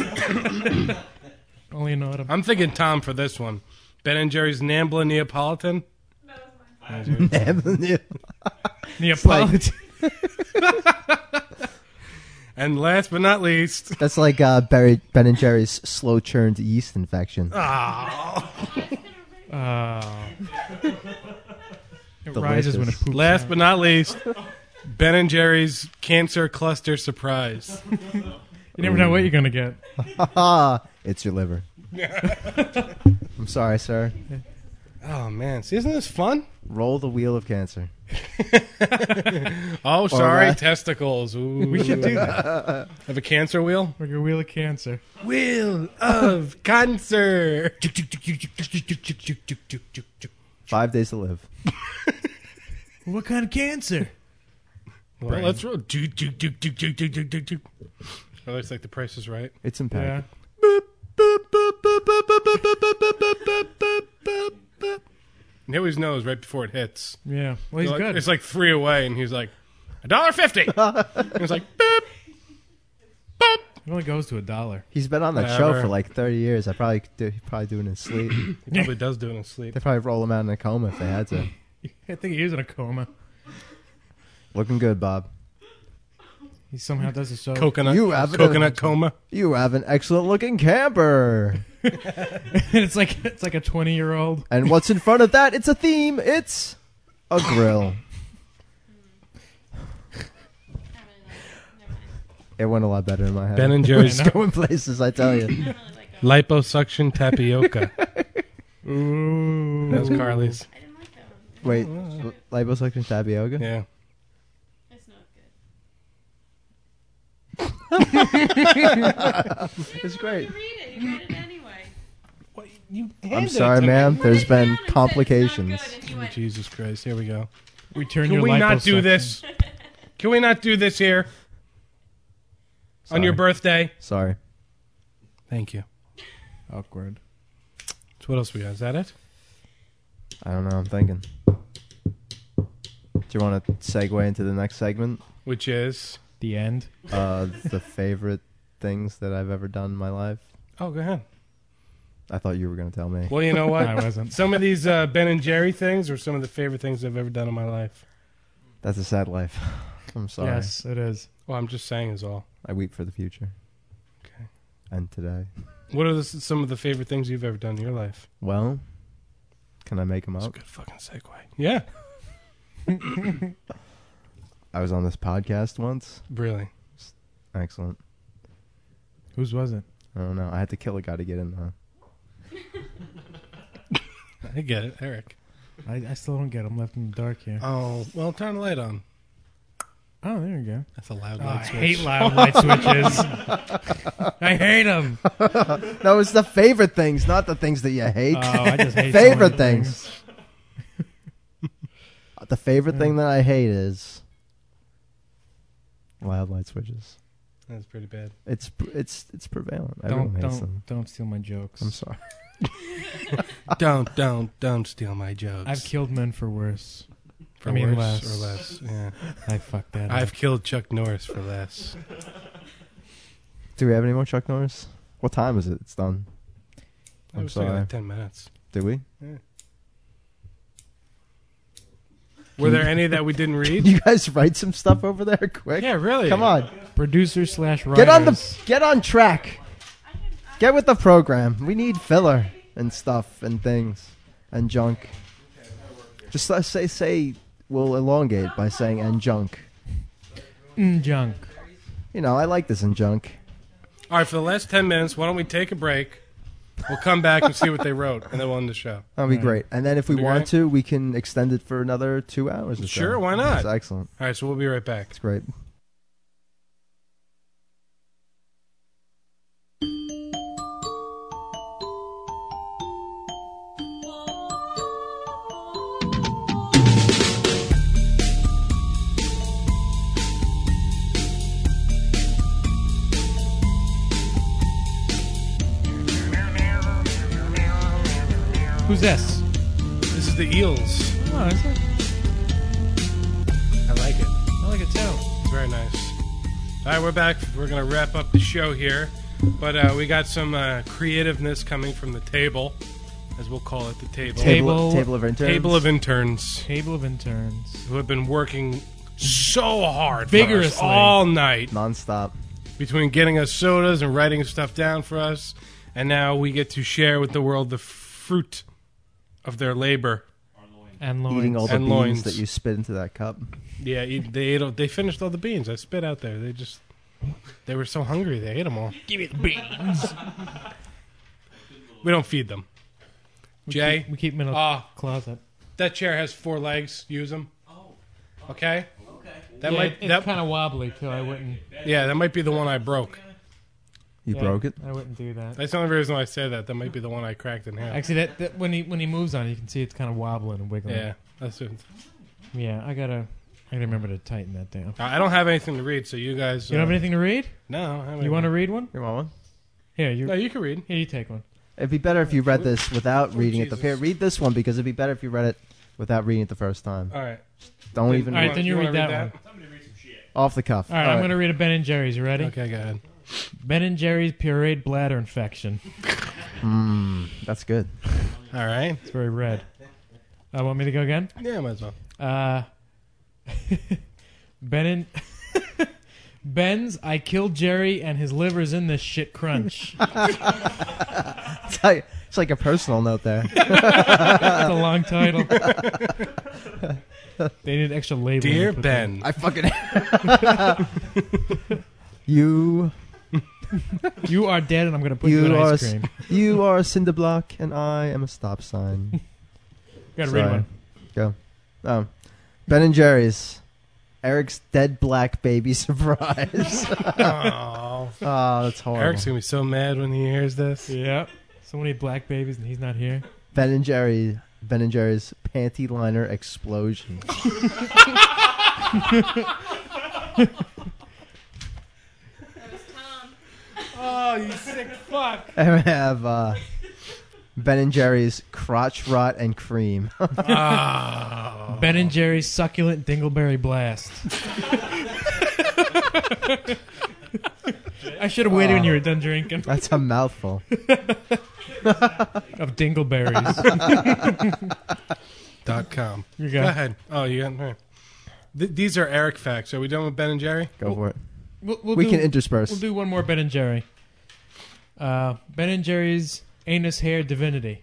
only in autumn. I'm thinking Tom for this one. Ben and Jerry's Nambla Neapolitan. Neapolitan. And last but not least, That's like Ben and Jerry's slow churned yeast infection. It Delicious. rises when it poops last out. but not least, Ben and Jerry's Cancer Cluster Surprise. You never know what you're going to get. It's your liver. I'm sorry, sir. Oh man, see, isn't this fun? Roll the wheel of cancer. Oh, sorry, that. testicles. Ooh. We should do that. Have a cancer wheel? Like a wheel of cancer. Wheel of cancer. 5 days to live. What kind of cancer? Well, let's roll. Oh, looks like the Price is Right. It's impacted. And he always knows right before it hits. Yeah. Well, he's Like- good. It's like 3 away, and he's like, $1.50. He's like, boop. It only goes to $1. He's been on that show Whatever. for like 30 years. He'd probably do it in his sleep. He probably does do it in his sleep. They'd probably roll him out in a coma if they had to. I think he is in a coma. Looking good, Bob. He somehow does a show. Coconut, You have coconut coma. You have an excellent looking camper. it's like a 20-year-old. And what's in front of that? It's a theme. It's a grill. It went a lot better in my head. Ben and Jerry's It's going places, I tell you. liposuction tapioca. Ooh. That was Carly's. Wait, liposuction tapioca? Yeah. It's great. You read it. You read it anyway. I'm sorry, ma'am. There's been complications. Oh, Jesus Christ. Here we go. Return Can your we not do liposuction. this? Can we not do this here? On your Sorry. birthday? Sorry. Thank you. Awkward. So what else we got? Is that it? I don't know. I'm thinking. Do you want to segue into the next segment? Which is? The end. The favorite things that I've ever done in my life. Oh, go ahead. I thought you were going to tell me. Well, you know what? I wasn't. Some of these Ben and Jerry things are some of the favorite things I've ever done in my life. That's a sad life. I'm sorry. Yes, it is. Well, I'm just saying is all. I weep for the future. Okay. And today. What are some of the favorite things you've ever done in your life? Well, can I make them That's a up? good fucking segue. Yeah. I was on this podcast once. Really? Excellent. Whose was it? I don't know. I had to kill a guy to get in there. I get it, Eric. I still don't get him. Left in the dark here. Oh, well, turn the light on. Oh, there you go. That's a loud Oh, light I switch. hate loud light switches. I hate them. No, it's the favorite things, not the things that you hate. Oh, I just hate favorite so many things. The favorite thing that I hate is loud light switches. That's pretty bad. It's prevalent. Everyone hates them. Don't steal my jokes. I'm sorry. Don't steal my jokes. I've killed men for worse. For worse less. or less. Yeah. I fucked that I've up. killed Chuck Norris for less. Do we have any more Chuck Norris? What time is it? It's done. I I'm was thinking sorry. like 10 minutes. Did we? Yeah. Were there any that we didn't read? You guys write some stuff over there quick. Yeah, really. Come on. Producer/writers. Get on track. Get with the program. We need filler and stuff and things and junk. Just let's say we'll elongate by saying and junk. Junk. You know, I like this in junk. All right, for the last 10 minutes, why don't we take a break? We'll come back and see what they wrote, and then we'll end the show. That'll be great. And then if we That'd be want great. to, we can extend it for another 2 hours or so. Sure, why not? That's excellent. All right, so we'll be right back. It's great. Who's this? This is the Eels. Oh, is it? I like it. I like it too. It's very nice. All right, we're back. We're going to wrap up the show here. But we got some creativeness coming from the table, as we'll call it, the table. Table of interns. Table of interns. Table of interns. Who have been working so hard. Vigorously. For us all night. Non-stop. Between getting us sodas and writing stuff down for us. And now we get to share with the world the fruit of their labor. And loins. Eating all the And beans loins. that you spit into that cup. Yeah, they finished all the beans. I spit out there. They were so hungry they ate them all. Give me the beans. We don't feed them. Jay, We keep them in a closet. that chair has 4 legs. Use them. Okay. That Yeah, might it's kind of wobbly too. I wouldn't. yeah, that might be the one I broke. You broke it? I wouldn't do that. That's the only reason why I say that. That might be the one I cracked in half. Actually, that when he moves on, it, you can see it's kind of wobbling and wiggling. Yeah, that's it. Yeah, I gotta remember to tighten that down. I don't have anything to read, so you guys. You don't have anything to read? No. I don't have You want to anything. read one? You want one? Here, No, you can read. Here, you take one. It'd be better if you read this without reading it. Jesus. Here, read this one because it'd be better if you read it without reading it the first time. All right. Don't even All right, then you wanna read that one. off the cuff. All right, I'm going to read a Ben and Jerry's. You ready? Okay, go ahead. Ben and Jerry's pureed bladder infection. That's good. All right. It's very red. Want me to go again? Yeah, might as well. Ben's I killed Jerry and his liver's in this shit crunch. It's like a personal note there. That's a long title. They need extra label. Dear Ben, I fucking you are dead, and I'm going to put you in ice cream. You are a cinder block, and I am a stop sign. Got to read one. Go. Ben and Jerry's. Eric's dead black baby surprise. oh, that's horrible. Eric's gonna be so mad when he hears this. Yeah, so many black babies, and he's not here. Ben and Jerry's panty liner explosion. Oh, you sick fuck! And we have Ben and Jerry's crotch rot and cream. Ben and Jerry's succulent dingleberry blast. I should have waited when you were done drinking. That's a mouthful. Of dingleberries. .com. You Go go. ahead. Oh, you got right. These are Eric facts. Are we done with Ben and Jerry? Go for it. We'll We do- can intersperse. We'll do one more Ben and Jerry. Ben and Jerry's anus hair divinity.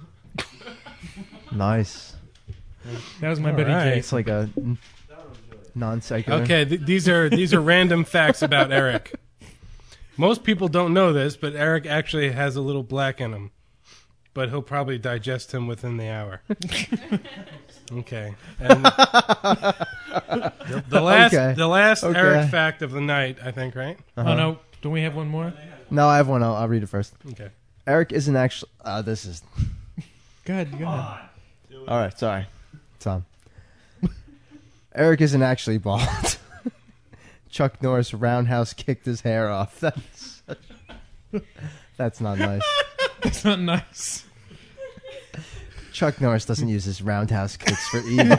Nice. That was my All Betty right. J. It's like a non-secular. Okay, these are random facts about Eric. Most people don't know this, but Eric actually has a little black in him. But he'll probably digest him within the hour. Okay. And the last Okay. Eric fact of the night, I think, right? Uh-huh. Oh no, don't we have one more? No, I have one. I'll read it first. Okay. Eric isn't actually. This is. Go ahead. All right, sorry, Tom. Eric isn't actually bald. Chuck Norris roundhouse kicked his hair off. That's not nice. That's not nice. Chuck Norris doesn't use his roundhouse kicks for evil.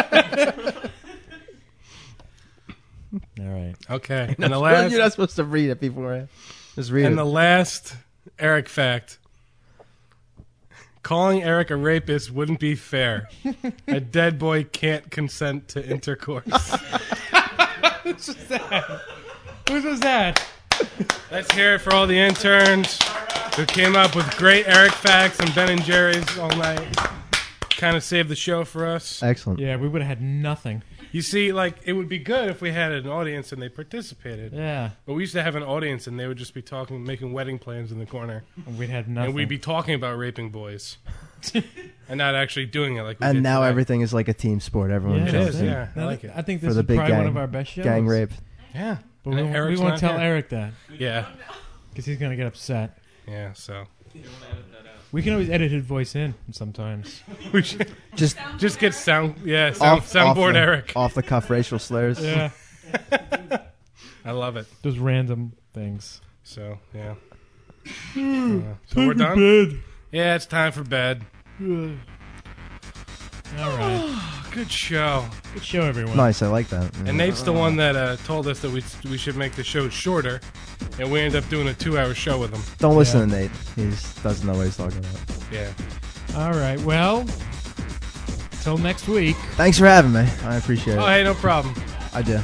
All right. Okay. And the last, You're not supposed to read it beforehand. Just read and it. the last Eric fact. Calling Eric a rapist wouldn't be fair. A dead boy can't consent to intercourse. Whose was that? Let's hear it for all the interns who came up with great Eric facts and Ben and Jerry's all night. Kind of saved the show for us. Excellent. Yeah, we would have had nothing. You see, like, it would be good if we had an audience and they participated. Yeah. But we used to have an audience and they would just be talking, making wedding plans in the corner. And we'd have nothing. And we'd be talking about raping boys. And not actually doing it like we And did now today. everything is like a team sport. Everyone Yeah, jumps in. yeah. I like it. I think For this the is big probably gang, one of our best shows. gang rape. Yeah. But And we Eric's won't not tell here. Eric that. Yeah. Because he's going to get upset. Yeah, so. We can always edit his voice in sometimes. We should Just get soundboard Eric. Off the cuff racial slurs. Yeah. I love it. Just random things. So, yeah. So we're done? Yeah, it's time for bed. All right. Good show. Good show, everyone. Nice, I like that. And Nate's the one that told us that we should make the show shorter, and we end up doing a 2-hour show with him. Don't listen to Nate. He doesn't know what he's talking about. Yeah. All right. Well, till next week. Thanks for having me. I appreciate Oh, it. hey, no problem. I do.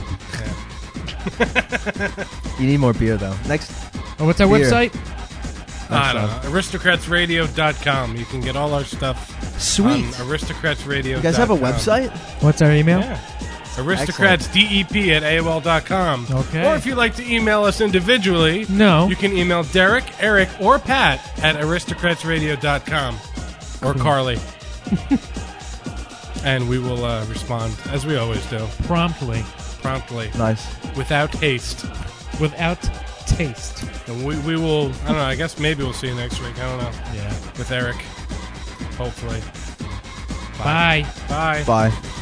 You need more beer, though. Next. Oh, what's our Beer. website? I don't know. Aristocratsradio.com. You can get all our stuff. Sweet. On aristocratsradio.com. You guys have a website? What's our email? Yeah. AristocratsDEP@AOL.com. Okay. Or if you'd like to email us individually, No. you can email Derek, Eric, or Pat at aristocratsradio.com. Or Carly. And we will respond, as we always do. Promptly. Nice. Without haste. Without taste. And we will, I don't know, I guess maybe we'll see you next week. I don't know. Yeah. With Eric. Hopefully. Bye. Bye. Bye.